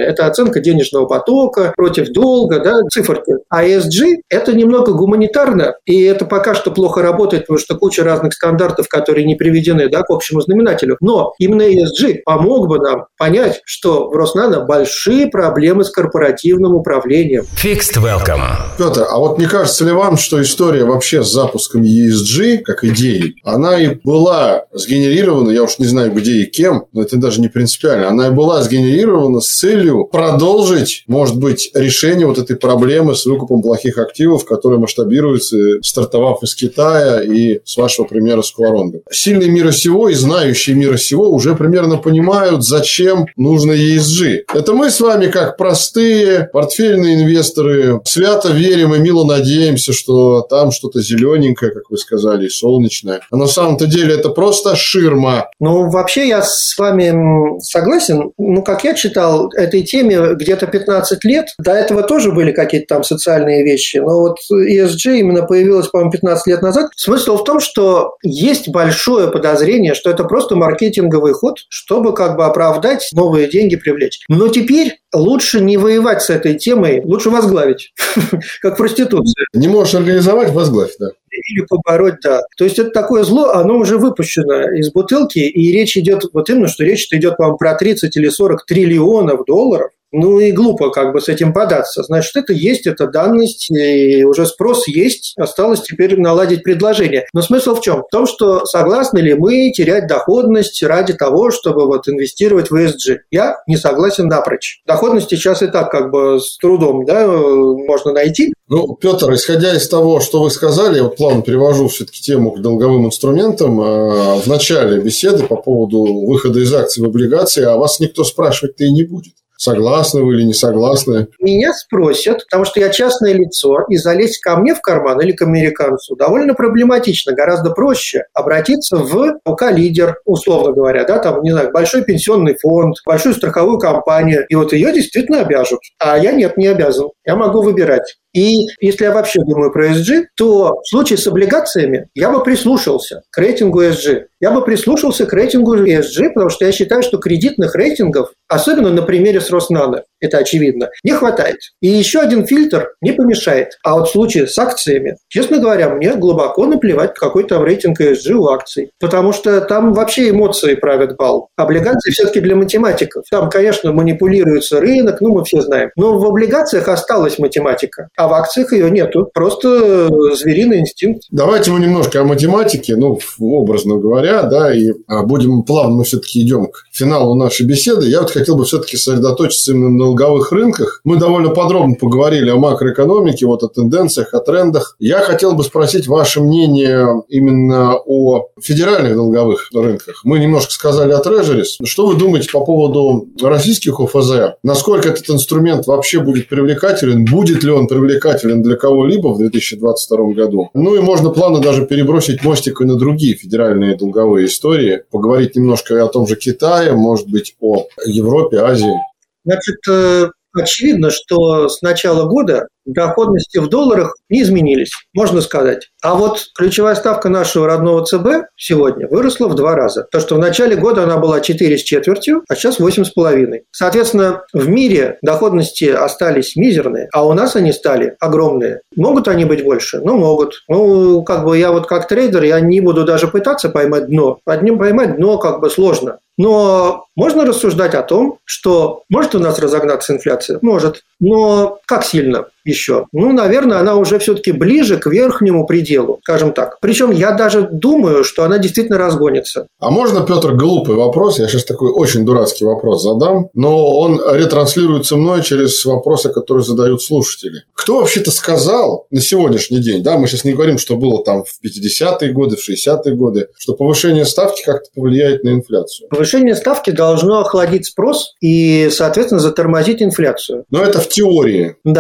Это оценка денежного потока против долга, да, циферки. А ESG – это немного гуманитарно, и это пока что плохо работает, потому что куча разных стандартов, которые не приведены, да, к общему знаменателю. Но именно ESG помог бы нам понять, что в Роснано большие проблемы с корпоративным управлением. Fixed Welcome. Петр, а вот не кажется ли вам, что история вообще с запуском ESG, как идеи, она и была сгенерирована, я уж не знаю где и кем, но это даже не принципиально, она и была сгенерирована с целью продолжить, может быть, решение вот этой проблемы с выкупом плохих активов, которые масштабируются, стартовав из Китая и, с вашего примера, с Кваронга. Сильные мира сего и знающие мира сего уже примерно понимают, зачем нужно ESG. Это мы с вами, как простые портфельные инвесторы, свято верим и мило надеемся, что там что-то зелененькое, как вы сказали, и солнечное. А на самом-то деле это просто ширма. Ну, вообще я с вами согласен. Ну, как я читал, этой теме где-то 15 лет. До этого тоже были какие-то там социальные вещи. Но вот ESG именно появилась, по-моему, 15 лет назад. Смысл в том, что есть большое подозрение, что это просто маркетинговый ход, чтобы как бы оправдать, новые деньги привлечь. Но теперь лучше не воевать с этой темой, лучше возглавить, как проституция. Не можешь организовать, возглавь, да. Или побороть, да. То есть это такое зло, оно уже выпущено из бутылки, и речь идет, вот именно, что речь идет, по-моему, про 30 или 40 триллионов долларов. Ну и глупо как бы с этим податься. Значит, это есть, это данность, и уже спрос есть, осталось теперь наладить предложение. Но смысл в чем? В том, что согласны ли мы терять доходность ради того, чтобы вот инвестировать в ESG? Я не согласен напрочь. Доходность сейчас и так как бы с трудом, да, можно найти. Ну, Петр, исходя из того, что вы сказали, я вот плавно перевожу все-таки тему к долговым инструментам. В начале беседы по поводу выхода из акций в облигации, а вас никто спрашивать-то и не будет. Согласны вы или не согласны? Меня спросят, потому что я частное лицо, и залезть ко мне в карман или к американцу довольно проблематично. Гораздо проще обратиться в ОК-лидер, условно говоря, да, там, не знаю, большой пенсионный фонд, большую страховую компанию, и вот ее действительно обяжут. А я нет, не обязан. Я могу выбирать. И если я вообще думаю про ESG, то в случае с облигациями я бы прислушался к рейтингу ESG. Я бы прислушался к рейтингу ESG, потому что я считаю, что кредитных рейтингов, особенно на примере с Роснано, это очевидно, не хватает. И еще один фильтр не помешает. А вот в случае с акциями, честно говоря, мне глубоко наплевать, какой там рейтинг ESG у акций. Потому что там вообще эмоции правят бал. Облигации все-таки для математиков. Там, конечно, манипулируется рынок, ну мы все знаем. Но в облигациях осталась математика. А в акциях ее нету. Просто звериный инстинкт. Давайте мы немножко о математике, ну, образно говоря, да, и будем плавно, мы все-таки идем к финалу нашей беседы. Я вот хотел бы все-таки сосредоточиться именно на долговых рынках. Мы довольно подробно поговорили о макроэкономике, вот о тенденциях, о трендах. Я хотел бы спросить ваше мнение именно о федеральных долговых рынках. Мы немножко сказали о трежерис. Что вы думаете по поводу российских ОФЗ? Насколько этот инструмент вообще будет привлекателен? Будет ли он привлекателен для кого-либо в 2022 году? Ну и можно плавно даже перебросить мостик и на другие федеральные долговые истории. Поговорить немножко и о том же Китае, может быть, о Европе, Азии. Значит, очевидно, что с начала года доходности в долларах не изменились, можно сказать. А вот ключевая ставка нашего родного ЦБ сегодня выросла в 2 раза. То, что в начале года она была 4,25, а сейчас 8,5. Соответственно, в мире доходности остались мизерные, а у нас они стали огромные. Могут они быть больше? Ну, могут. Ну, как бы я вот как трейдер, я не буду даже пытаться поймать дно. Одним поймать дно как бы сложно. Но можно рассуждать о том, что может у нас разогнаться инфляция? Может. Но как сильно еще? Ну, наверное, она уже все-таки ближе к верхнему пределу, скажем так. Причем я даже думаю, что она действительно разгонится. А можно, Петр, глупый вопрос? Я сейчас такой очень дурацкий вопрос задам, но он ретранслируется мной через вопросы, которые задают слушатели. Кто вообще-то сказал на сегодняшний день, да, мы сейчас не говорим, что было там в 50-е годы, в 60-е годы, что повышение ставки как-то повлияет на инфляцию? Повышение ставки должно охладить спрос и, соответственно, затормозить инфляцию. Но это в теории. Да. Ну,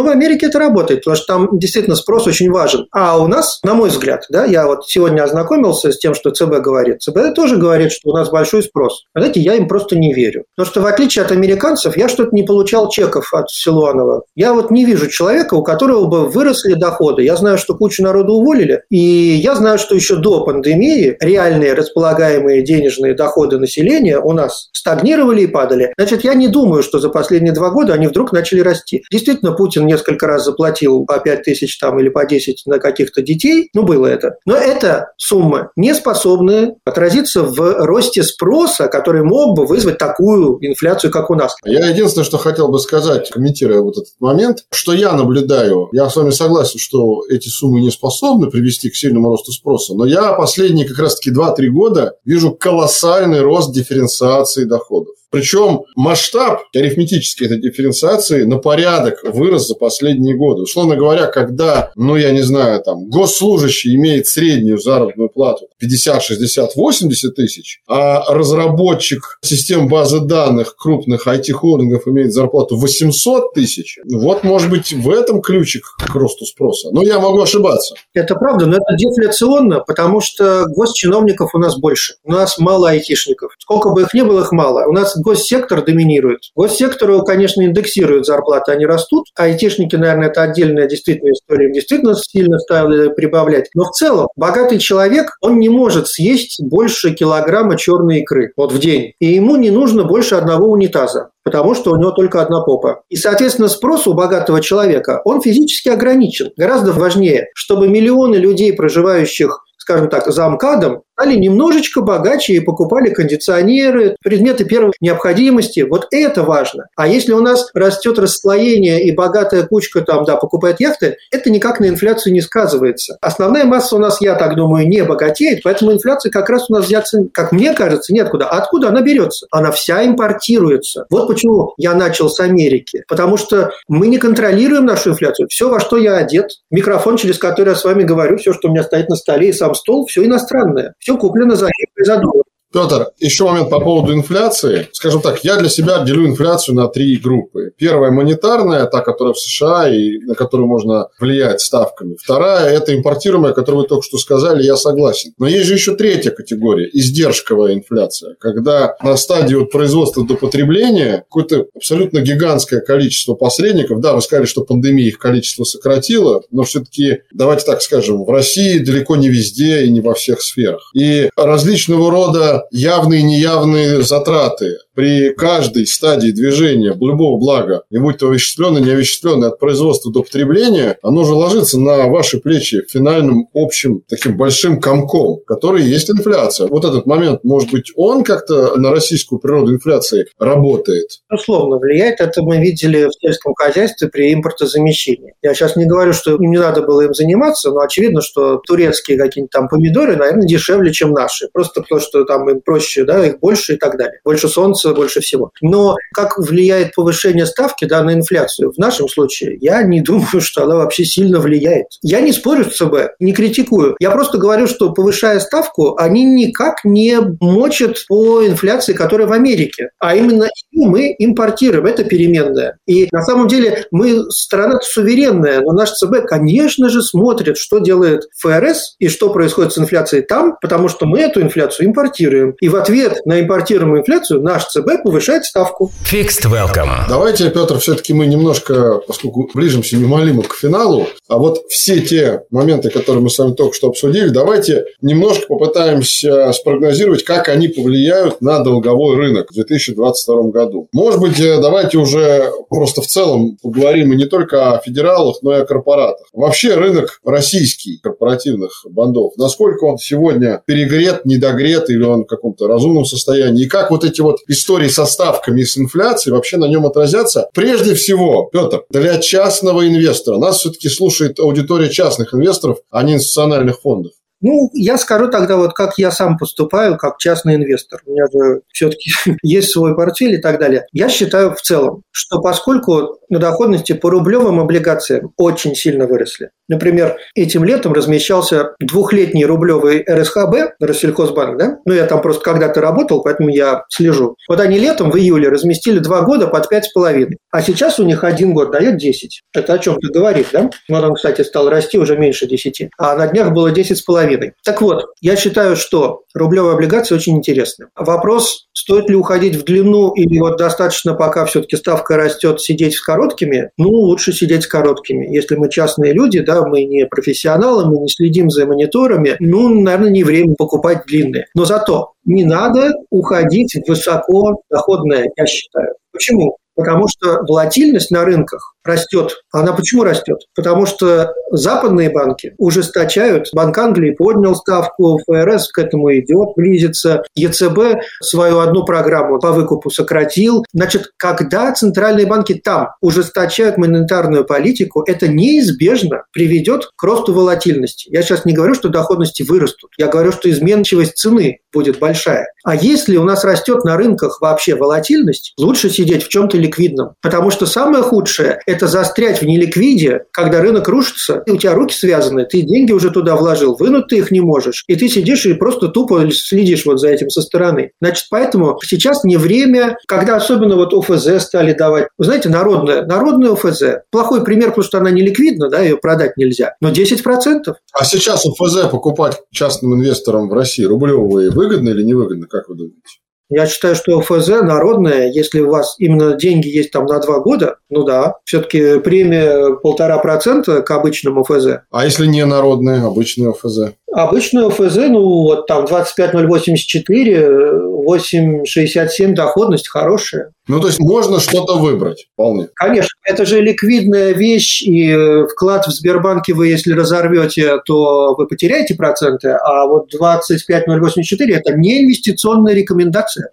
Но в Америке это работает, потому что там действительно спрос очень важен. А у нас, на мой взгляд, да, я вот сегодня ознакомился с тем, что ЦБ говорит. ЦБ тоже говорит, что у нас большой спрос. Знаете, я им просто не верю. Потому что в отличие от американцев, я что-то не получал чеков от Силуанова. Я вот не вижу человека, у которого бы выросли доходы. Я знаю, что кучу народу уволили, и я знаю, что еще до пандемии реальные располагаемые денежные доходы населения у нас стагнировали и падали. Значит, я не думаю, что за последние 2 года они вдруг начали расти. Действительно, Путин несколько раз заплатил по 5 тысяч там, или по 10 на каких-то детей. Было это. Но эта сумма не способна отразиться в росте спроса, который мог бы вызвать такую инфляцию, как у нас. Я единственное, что хотел бы сказать, комментируя вот этот момент, что я наблюдаю, я с вами согласен, что эти суммы не способны привести к сильному росту спроса, но я последние как раз-таки 2-3 года вижу колоссальный рост дифференциации доходов. Причем масштаб арифметической этой дифференциации на порядок вырос за последние годы. Условно говоря, когда, госслужащий имеет среднюю заработную плату 50, 60, 80 тысяч, а разработчик систем базы данных крупных IT-холдингов имеет зарплату 800 тысяч, вот, может быть, в этом ключик к росту спроса. Но я могу ошибаться. Это правда, но это дефляционно, потому что госчиновников у нас больше. У нас мало айтишников. Сколько бы их ни было, их мало. У нас госсектор доминирует. Госсектору, конечно, индексируют зарплаты, они растут. Айтишники, наверное, это отдельная действительно история. Им действительно сильно стали прибавлять. Но в целом, богатый человек, он не может съесть больше килограмма черной икры в день. И ему не нужно больше 1 унитаза, потому что у него только 1 попа. И, соответственно, спрос у богатого человека, он физически ограничен. Гораздо важнее, чтобы миллионы людей, проживающих, скажем так, за МКАДом, стали немножечко богаче и покупали кондиционеры, предметы первой необходимости. Вот это важно. А если у нас растет расслоение и богатая кучка покупает яхты, это никак на инфляцию не сказывается. Основная масса у нас, я так думаю, не богатеет, поэтому инфляция как раз у нас взяться, как мне кажется, неоткуда. Откуда она берется? Она вся импортируется. Вот почему я начал с Америки. Потому что мы не контролируем нашу инфляцию. Все, во что я одет, микрофон, через который я с вами говорю, все, что у меня стоит на столе, и сам стол, все иностранное. Все куплено за евро и за доллар. Петр, еще момент по поводу инфляции. Скажем так, я для себя делю инфляцию на 3 группы. Первая – монетарная, та, которая в США и на которую можно влиять ставками. Вторая – это импортируемая, о которой вы только что сказали, я согласен. Но есть же еще 3-я категория – издержковая инфляция. Когда на стадии от производства до потребления какое-то абсолютно гигантское количество посредников, да, вы сказали, что пандемия их количество сократила, но все-таки, давайте так скажем, в России далеко не везде и не во всех сферах. И различного рода явные и неявные затраты при каждой стадии движения любого блага, и будь то овеществленное, неовеществленное, от производства до потребления, оно же ложится на ваши плечи финальным общим таким большим комком, который есть инфляция. Вот этот момент, может быть, он как-то на российскую природу инфляции работает? Условно влияет. Это мы видели в сельском хозяйстве при импортозамещении. Я сейчас не говорю, что им не надо было им заниматься, но очевидно, что турецкие какие-нибудь там помидоры, наверное, дешевле, чем наши. Просто потому, что там им проще, да, их больше и так далее. Больше солнца, больше всего. Но как влияет повышение ставки, да, на инфляцию? В нашем случае я не думаю, что она вообще сильно влияет. Я не спорю с ЦБ, не критикую. Я просто говорю, что повышая ставку, они никак не мочат по инфляции, которая в Америке. А именно мы импортируем. Это переменная. И на самом деле мы страна суверенная, но наш ЦБ, конечно же, смотрит, что делает ФРС и что происходит с инфляцией там, потому что мы эту инфляцию импортируем. И в ответ на импортируемую инфляцию наш ЦБ повышает ставку. Fixed Welcome. Давайте, Петр, все-таки мы немножко, поскольку ближимся немалимо к финалу, а вот все те моменты, которые мы с вами только что обсудили, давайте немножко попытаемся спрогнозировать, как они повлияют на долговой рынок в 2022 году. Может быть, давайте уже просто в целом поговорим и не только о федералах, но и о корпоратах. Вообще рынок российский корпоративных бандов, насколько он сегодня перегрет, недогрет, или он в каком-то разумном состоянии, и как вот эти вот истории со ставками и с инфляцией вообще на нем отразятся? Прежде всего, Петр, для частного инвестора, нас все-таки слушает аудитория частных инвесторов, а не институциональных фондов. Я скажу тогда, вот как я сам поступаю, как частный инвестор. У меня же все-таки есть свой портфель и так далее. Я считаю в целом, что поскольку на доходности по рублевым облигациям очень сильно выросли. Например, этим летом размещался двухлетний рублевый РСХБ, Россельхозбанк, да? Я там просто когда-то работал, поэтому я слежу. Вот они летом в июле разместили 2 года под 5,5. А сейчас у них 1 год дает 10. Это о чем-то говорит, да? Вот он, кстати, стал расти уже меньше 10. А на днях было 10,5. Так вот, я считаю, что рублевые облигации очень интересны. Вопрос, стоит ли уходить в длину или вот достаточно, пока все-таки ставка растет, сидеть с короткими? Лучше сидеть с короткими. Если мы частные люди, да, мы не профессионалы, мы не следим за мониторами, наверное, не время покупать длинные. Но зато не надо уходить в высокодоходное, я считаю. Почему? Потому что волатильность на рынках растет. Она почему растет? Потому что западные банки ужесточают. Банк Англии поднял ставку, ФРС к этому идет, близится. ЕЦБ свою одну программу по выкупу сократил. Значит, когда центральные банки там ужесточают монетарную политику, это неизбежно приведет к росту волатильности. Я сейчас не говорю, что доходности вырастут. Я говорю, что изменчивость цены будет большая. А если у нас растет на рынках вообще волатильность, лучше сидеть в чем-то ликвидном. Потому что самое худшее – это застрять в неликвиде, когда рынок рушится, и у тебя руки связаны, ты деньги уже туда вложил, вынуть ты их не можешь, и ты сидишь и просто тупо следишь вот за этим со стороны. Значит, поэтому сейчас не время, когда особенно вот ОФЗ стали давать. Вы знаете, народная ОФЗ. Плохой пример, потому что она не ликвидна, да, ее продать нельзя, но 10%. А сейчас ОФЗ покупать частным инвесторам в России рублевые выгодно или невыгодно, как вы думаете? Я считаю, что ОФЗ народное, если у вас именно деньги есть там на 2 года, да, все-таки премия 1,5% к обычному ОФЗ. А если не народное, обычное ОФЗ? Обычное ОФЗ, вот там 25,084, 8,67 доходность хорошая. То есть можно что-то выбрать вполне. Конечно, это же ликвидная вещь, и вклад в Сбербанке вы, если разорвете, то вы потеряете проценты, а вот 25,084 – это не инвестиционная рекомендация.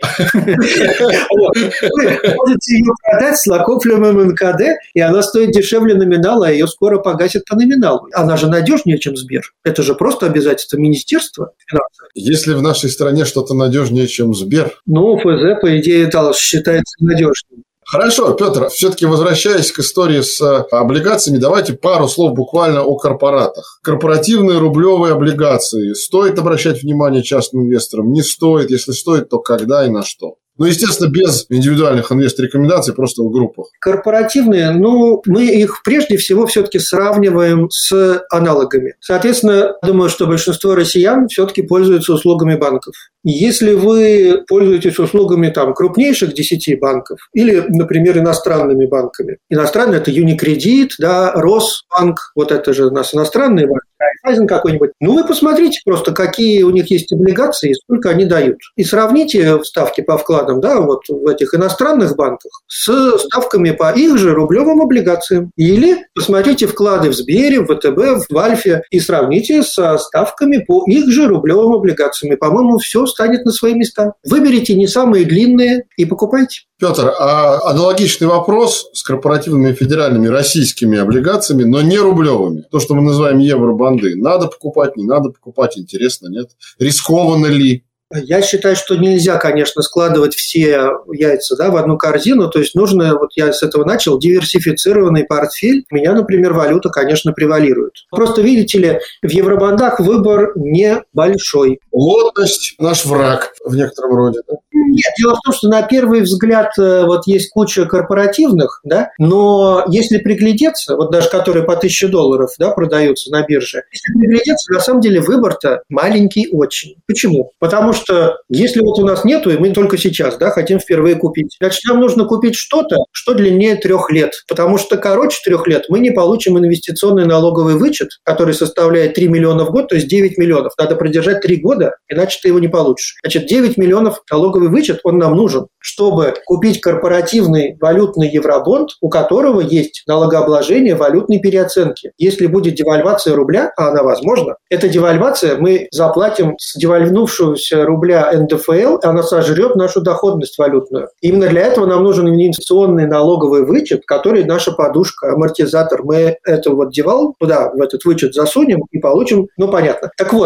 Вы можете ее продать с накопленным НКД, и она стоит дешевле номинала, а ее скоро погасят по номиналу. Она же надежнее, чем Сбер. Это же просто обязательство Министерства финансов. Если в нашей стране что-то надежнее, чем Сбер? ФЗ, по идее, считается надежным. Хорошо, Петр, все-таки возвращаясь к истории с облигациями, давайте пару слов буквально о корпоратах. Корпоративные рублевые облигации. Стоит обращать внимание частным инвесторам? Не стоит? Если стоит, то когда и на что? Естественно, без индивидуальных инвестор-рекомендаций, просто в группах. Корпоративные, мы их прежде всего все-таки сравниваем с аналогами. Соответственно, думаю, что большинство россиян все-таки пользуются услугами банков. Если вы пользуетесь услугами крупнейших 10 банков или, например, иностранными банками. Иностранные – это Юникредит, да, Росбанк, вот это же у нас иностранные банки. Райфайзен какой-нибудь. Вы посмотрите просто, какие у них есть облигации и сколько они дают. И сравните ставки по вкладам, да, вот в этих иностранных банках с ставками по их же рублевым облигациям. Или посмотрите вклады в Сбере, в ВТБ, в Альфе и сравните со ставками по их же рублевым облигациям. И, по-моему, все станет на свои места. Выберите не самые длинные и покупайте. Петр, а аналогичный вопрос с корпоративными федеральными российскими облигациями, но не рублевыми. То, что мы называем евробанды. Надо покупать, не надо покупать, интересно, нет? Рискованно ли? Я считаю, что нельзя, конечно, складывать все яйца, в одну корзину. То есть нужно, я с этого начал, диверсифицированный портфель. У меня, например, валюта, конечно, превалирует. Просто, видите ли, в евробандах выбор небольшой. Лотность – наш враг в некотором роде, да? Нет, дело в том, что на первый взгляд есть куча корпоративных, да, но если приглядеться, даже которые по $1000, да, продаются на бирже, если приглядеться, на самом деле выбор-то маленький очень. Почему? Потому что если у нас нету, и мы только сейчас, да, хотим впервые купить, значит, нам нужно купить что-то, что длиннее 3 лет, потому что короче 3 лет мы не получим инвестиционный налоговый вычет, который составляет 3 миллиона в год, то есть 9 миллионов. Надо продержать 3 года, иначе ты его не получишь. Значит, 9 миллионов налоговый вычет, он нам нужен, чтобы купить корпоративный валютный евробонд, у которого есть налогообложение валютной переоценки. Если будет девальвация рубля, а она возможна, эта девальвация, мы заплатим с девальвнувшегося рубля НДФЛ, она сожрет нашу доходность валютную. Именно для этого нам нужен инвестиционный налоговый вычет, который наша подушка, амортизатор. Мы эту девал туда, в этот вычет засунем и получим, понятно. Так вот,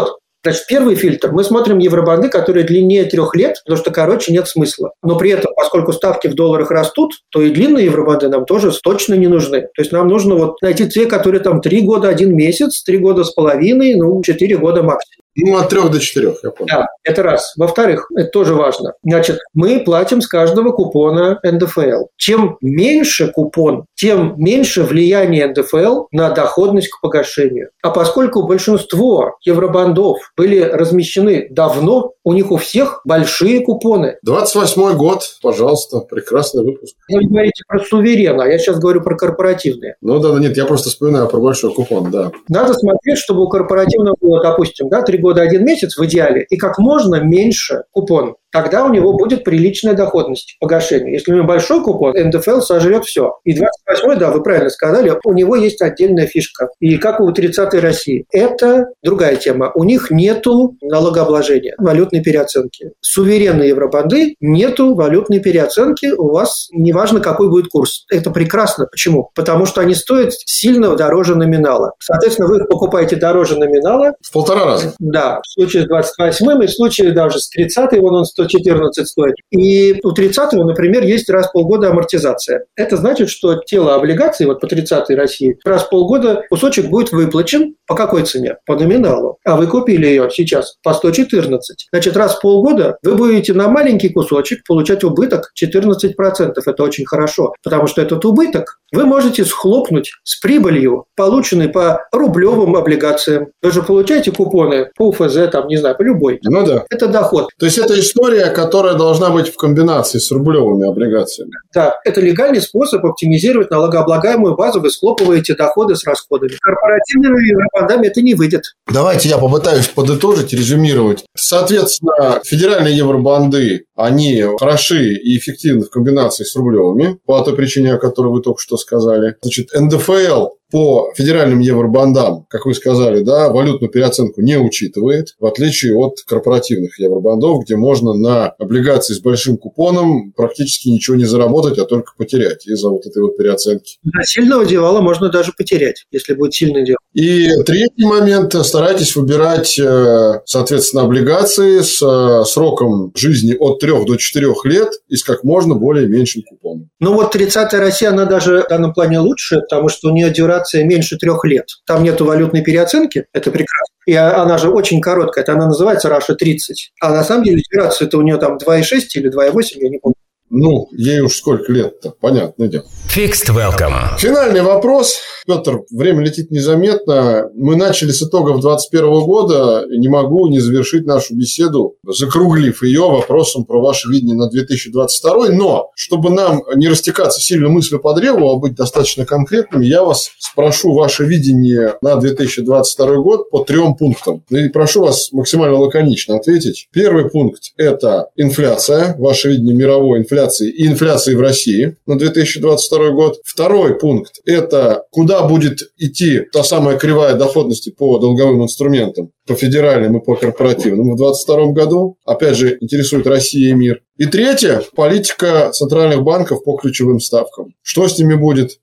Значит, первый фильтр. Мы смотрим евробанды, которые длиннее 3 лет, потому что короче нет смысла. Но при этом, поскольку ставки в долларах растут, то и длинные евробанды нам тоже точно не нужны. То есть нам нужно вот найти те, которые там 3 года, 1 месяц, 3 года с половиной, 4 года максимум. От 3 до 4, я понял. Да, это раз. Во-вторых, это тоже важно. Значит, мы платим с каждого купона НДФЛ. Чем меньше купон, тем меньше влияние НДФЛ на доходность к погашению. А поскольку большинство евробандов были размещены давно, у них у всех большие купоны. 28-й год, пожалуйста, прекрасный выпуск. Вы говорите про суверена, а я сейчас говорю про корпоративные. Нет, я просто вспоминаю про большой купон, да. Надо смотреть, чтобы у корпоративного было, допустим, 3 года 1 месяц в идеале, и как можно меньше купон. Тогда у него будет приличная доходность к погашению. Если у него большой купон, НДФЛ сожрет все. И 28-й, да, вы правильно сказали, у него есть отдельная фишка. И как у 30-й России. Это другая тема. У них нету налогообложения, валютной переоценки. Суверенные евробанды нету валютной переоценки. У вас неважно, какой будет курс. Это прекрасно. Почему? Потому что они стоят сильно дороже номинала. Соответственно, вы их покупаете дороже номинала. В 1,5 раза. Да. В случае с 28-м и в случае даже с 30-й он 114 стоит. И у 30-го, например, есть раз в полгода амортизация. Это значит, что тело облигаций, вот по 30-й России, раз в полгода кусочек будет выплачен. По какой цене? По номиналу. А вы купили ее сейчас по 114. Значит, раз в полгода вы будете на маленький кусочек получать убыток 14%. Это очень хорошо, потому что этот убыток вы можете схлопнуть с прибылью, полученной по рублевым облигациям. Вы же получаете купоны по УФЗ, по любой. Да. Это доход. То есть это история, которая должна быть в комбинации с рублевыми облигациями. Да, это легальный способ оптимизировать налогооблагаемую базу. Вы схлопываете доходы с расходами. Корпоративными евробандами это не выйдет. Давайте я попытаюсь подытожить, резюмировать. Соответственно, федеральные евробанды, они хороши и эффективны в комбинации с рублевыми, по той причине, о которой вы только что сказали. Значит, НДФЛ по федеральным евробандам, как вы сказали, да, валютную переоценку не учитывает, в отличие от корпоративных евробандов, где можно на облигации с большим купоном практически ничего не заработать, а только потерять из-за вот этой вот переоценки. До сильного девала можно даже потерять, если будет сильный девал. И третий момент. Старайтесь выбирать, соответственно, облигации с сроком жизни от 3 до 4 лет и с как можно более меньшим купоном. 30-я Россия, она даже в данном плане лучше, потому что у нее дюрация меньше 3 лет. Там нету валютной переоценки, это прекрасно. И она же очень короткая, это она называется Russia 30. А на самом деле дюрация-то у нее 2,6 или 2,8, я не помню. Ей уж сколько лет-то, понятное дело. Fixed Welcome. Финальный вопрос. Петр, время летит незаметно. Мы начали с итогов 2021 года. Не могу не завершить нашу беседу, закруглив ее вопросом про ваше видение на 2022. Но, чтобы нам не растекаться сильно мыслью по древу, а быть достаточно конкретными, я вас спрошу ваше видение на 2022 год по 3 пунктам. И прошу вас максимально лаконично ответить. Первый пункт – это инфляция, ваше видение мировой инфляции и инфляции в России на 2022 год. Второй пункт – это куда будет идти та самая кривая доходности по долговым инструментам, по федеральным и по корпоративным в 2022 году. Опять же, интересует Россия и мир. И третье – политика центральных банков по ключевым ставкам. Что с ними будет?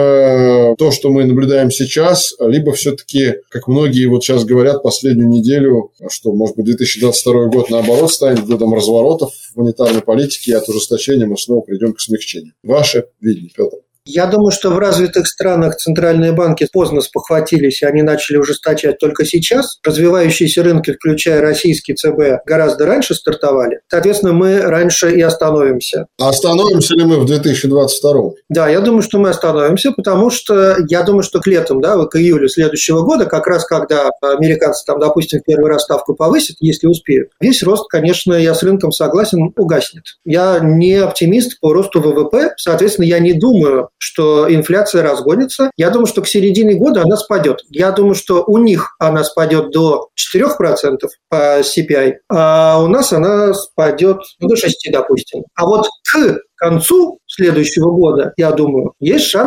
Либо то, что мы наблюдаем сейчас, либо все-таки, как многие вот сейчас говорят последнюю неделю, что, может быть, 2022 год, наоборот, станет годом разворотов в монетарной политике и от ужесточения мы снова придем к смягчению. Ваше видение, Петр. Я думаю, что в развитых странах центральные банки поздно спохватились, и они начали ужесточать только сейчас. Развивающиеся рынки, включая российский ЦБ, гораздо раньше стартовали. Соответственно, мы раньше и остановимся. А остановимся ли мы в 2022? Да, я думаю, что мы остановимся, потому что я думаю, что к летам, к июлю следующего года, как раз когда американцы, допустим, в первый раз ставку повысят, если успеют, весь рост, конечно, я с рынком согласен, угаснет. Я не оптимист по росту ВВП, соответственно, я не думаю, что инфляция разгонится. Я думаю, что к середине года она спадет. Я думаю, что у них она спадет до 4% по CPI, а у нас она спадет до 6%, допустим. А вот к концу следующего года, я думаю, есть шанс,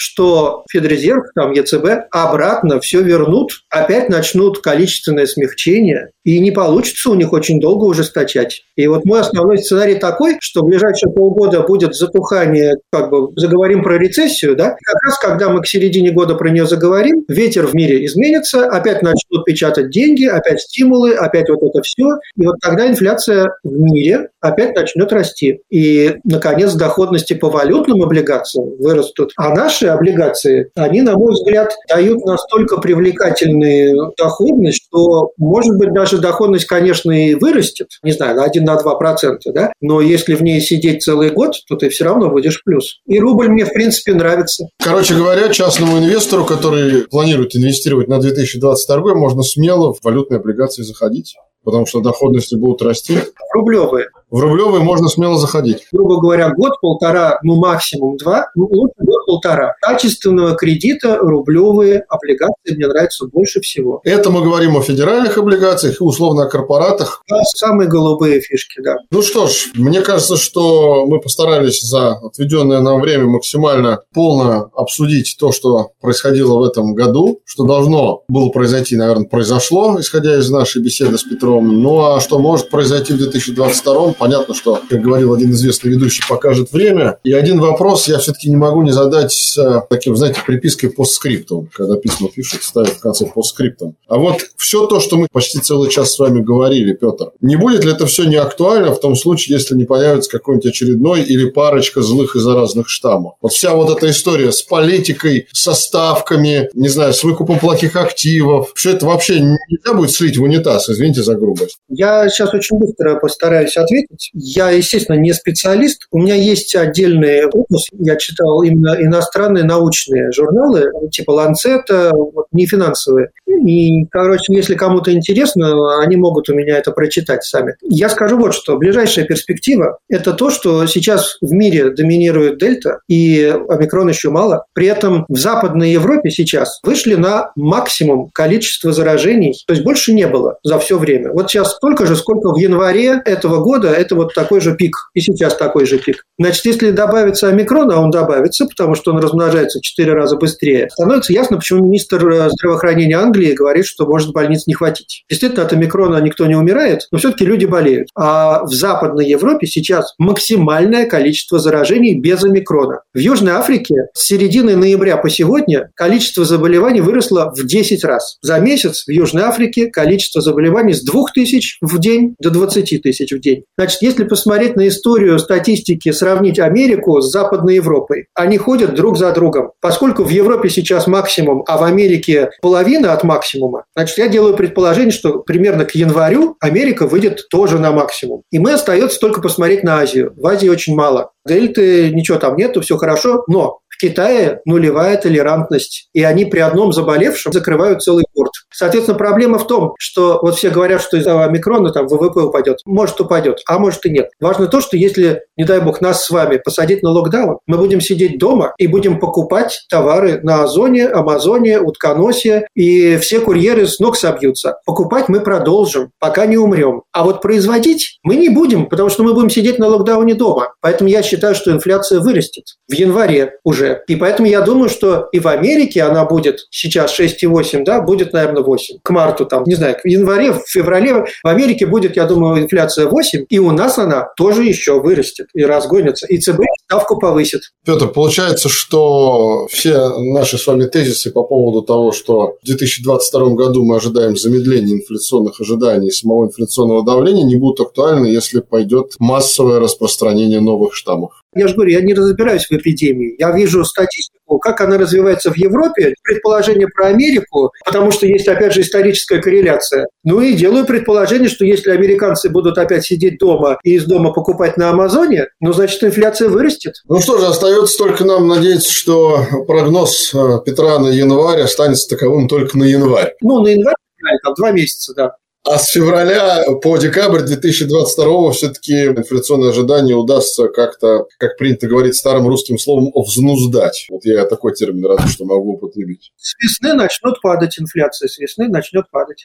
что Федрезерв, ЕЦБ обратно все вернут, опять начнут количественное смягчение, и не получится у них очень долго ужесточать. И вот мой основной сценарий такой, что в ближайшие полгода будет затухание, заговорим про рецессию, да, и как раз когда мы к середине года про нее заговорим, ветер в мире изменится, опять начнут печатать деньги, опять стимулы, опять вот это все, и вот тогда инфляция в мире опять начнет расти. И, наконец, доходности по валютным облигациям вырастут. А наши облигации, они, на мой взгляд, дают настолько привлекательную доходность, что, может быть, даже доходность, конечно, и вырастет, не знаю, на 1-2%, да? Но если в ней сидеть целый год, то ты все равно будешь в плюс. И рубль мне, в принципе, нравится. Короче говоря, частному инвестору, который планирует инвестировать на 2022 год, можно смело в валютные облигации заходить, потому что доходности будут расти. Рублевые. В рублевые можно смело заходить. Грубо говоря, год-полтора, максимум 2, лучше год-полтора. Качественного кредита рублевые облигации мне нравятся больше всего. Это мы говорим о федеральных облигациях и условно о корпоратах. Да, самые голубые фишки, да. Ну что ж, мне кажется, что мы постарались за отведенное нам время максимально полно обсудить то, что происходило в этом году, что должно было произойти, наверное, произошло, исходя из нашей беседы с Петром. Ну а что может произойти в 2022? Понятно, что, как говорил один известный ведущий, покажет время. И один вопрос я все-таки не могу не задать с таким, знаете, припиской постскриптум. Когда письма пишут, ставят в конце постскриптум. А вот все то, что мы почти целый час с вами говорили, Петр, не будет ли это все не актуально в том случае, если не появится какой-нибудь очередной или парочка злых и заразных штаммов? Вот вся вот эта история с политикой, со ставками, не знаю, с выкупом плохих активов, все это вообще нельзя будет слить в унитаз, извините за грубость. Я сейчас очень быстро постараюсь ответить. Я, естественно, не специалист. У меня есть отдельный опус. Я читал именно иностранные научные журналы, типа Ланцета, не финансовые. И, если кому-то интересно, они могут у меня это прочитать сами. Я скажу вот что. Ближайшая перспектива – это то, что сейчас в мире доминирует дельта, и омикрон еще мало. При этом в Западной Европе сейчас вышли на максимум количество заражений, то есть больше не было за все время. Вот сейчас столько же, сколько в январе этого года, это вот такой же пик. И сейчас такой же пик. Значит, если добавится омикрон, а он добавится, потому что он размножается в 4 раза быстрее, становится ясно, почему министр здравоохранения Англии говорит, что может больниц не хватить. Действительно, от омикрона никто не умирает, но все-таки люди болеют. А в Западной Европе сейчас максимальное количество заражений без омикрона. В Южной Африке с середины ноября по сегодня количество заболеваний выросло в 10 раз. За месяц в Южной Африке количество заболеваний с 2000 в день до 20 тысяч в день. Значит, если посмотреть на историю статистики, сравнить Америку с Западной Европой, они ходят друг за другом. Поскольку в Европе сейчас максимум, а в Америке половина от максимума, значит, я делаю предположение, что примерно к январю Америка выйдет тоже на максимум. И мы остается только посмотреть на Азию. В Азии очень мало. Дельты, ничего там нету, все хорошо, но в Китае нулевая толерантность, и они при одном заболевшем закрывают целый порт. Соответственно, проблема в том, что вот все говорят, что из-за омикрона там ВВП упадет. Может, упадет, а может и нет. Важно то, что если, не дай бог, нас с вами посадить на локдаун, мы будем сидеть дома и будем покупать товары на Озоне, Амазоне, Утконосе, и все курьеры с ног собьются. Покупать мы продолжим, пока не умрем. А вот производить мы не будем, потому что мы будем сидеть на локдауне дома. Поэтому я считаю, что инфляция вырастет в январе уже. И поэтому я думаю, что и в Америке она будет сейчас 6,8, да, будет, наверное, 8. К марту, там, не знаю, в январе, в феврале в Америке будет, я думаю, инфляция 8, и у нас она тоже еще вырастет и разгонится. И ЦБ ставку повысит. Петр, получается, что все наши с вами тезисы по поводу того, что в 2022 году мы ожидаем замедления инфляционных ожиданий и самого инфляционного давления, не будут актуальны, если пойдет массовое распространение новых штаммов. Я же говорю, я не разбираюсь в эпидемии. Я вижу статистику, как она развивается в Европе, предположение про Америку, потому что есть, опять же, историческая корреляция. Ну и делаю предположение, что если американцы будут опять сидеть дома и из дома покупать на Амазоне, ну, значит, инфляция вырастет. Ну что же, остается только нам надеяться, что прогноз Петра на январь останется таковым только на январь. Ну, на январь, там 2 месяца, да. А с февраля по декабрь 2022 все-таки инфляционные ожидания удастся как-то, как принято говорить старым русским словом, взнуздать. Вот я такой термин разве что могу употребить. С весны начнет падать инфляция, с весны начнет падать, да.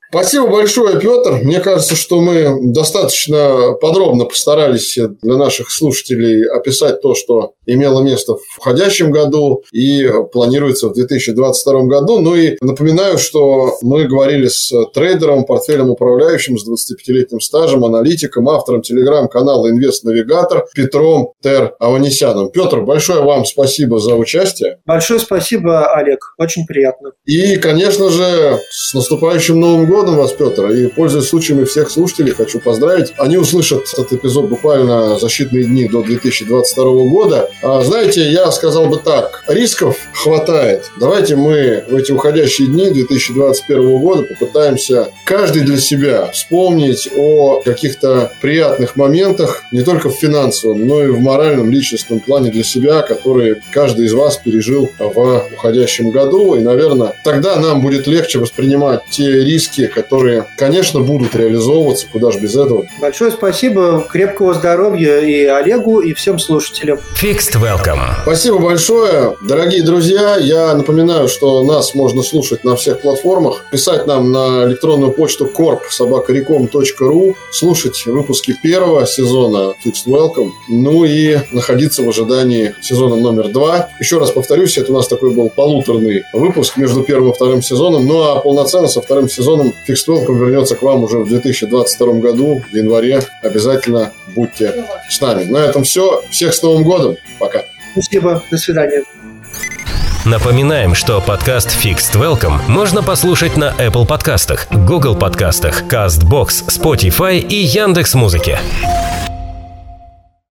Спасибо большое, Петр. Мне кажется, что мы достаточно подробно постарались для наших слушателей описать то, что имело место в входящем году и планируется в 2022 году. Ну и напоминаю, что мы говорили с трейдером, портфельным управляющим с 25-летним стажем, аналитиком, автором телеграм-канала «Инвест-навигатор» Петром Аванесяном. Петр, большое вам спасибо за участие. Большое спасибо, Олег. Очень приятно. И, конечно же, с наступающим Новым годом вас, Петр. И, пользуясь случаем, и всех слушателей хочу поздравить. Они услышат этот эпизод буквально за считанные дни до 2022 года. Знаете, я сказал бы так. Рисков хватает. Давайте мы в эти уходящие дни 2021 года попытаемся каждый для себя вспомнить о каких-то приятных моментах, не только в финансовом, но и в моральном, личностном плане для себя, которые каждый из вас пережил в уходящем году. И, наверное, тогда нам будет легче воспринимать те риски, которые, конечно, будут реализовываться. Куда же без этого. Большое спасибо. Крепкого здоровья и Олегу, и всем слушателям. Fixed Welcome. Спасибо большое. Дорогие друзья, я напоминаю, что нас можно слушать на всех платформах, писать нам на электронную почту corp@recom.ru, слушать выпуски первого сезона Fixed Welcome, ну и находиться в ожидании сезона номер 2. Еще раз повторюсь, это у нас такой был полуторный выпуск между первым и вторым сезоном, ну а полноценно со вторым сезоном Fixed Welcome вернется к вам уже в 2022 году, в январе. Обязательно будьте с нами. На этом все. Всех с Новым годом. Пока. Спасибо. До свидания. Напоминаем, что подкаст Fixed Welcome можно послушать на Apple подкастах, Google подкастах, CastBox, Spotify и Яндекс.Музыке.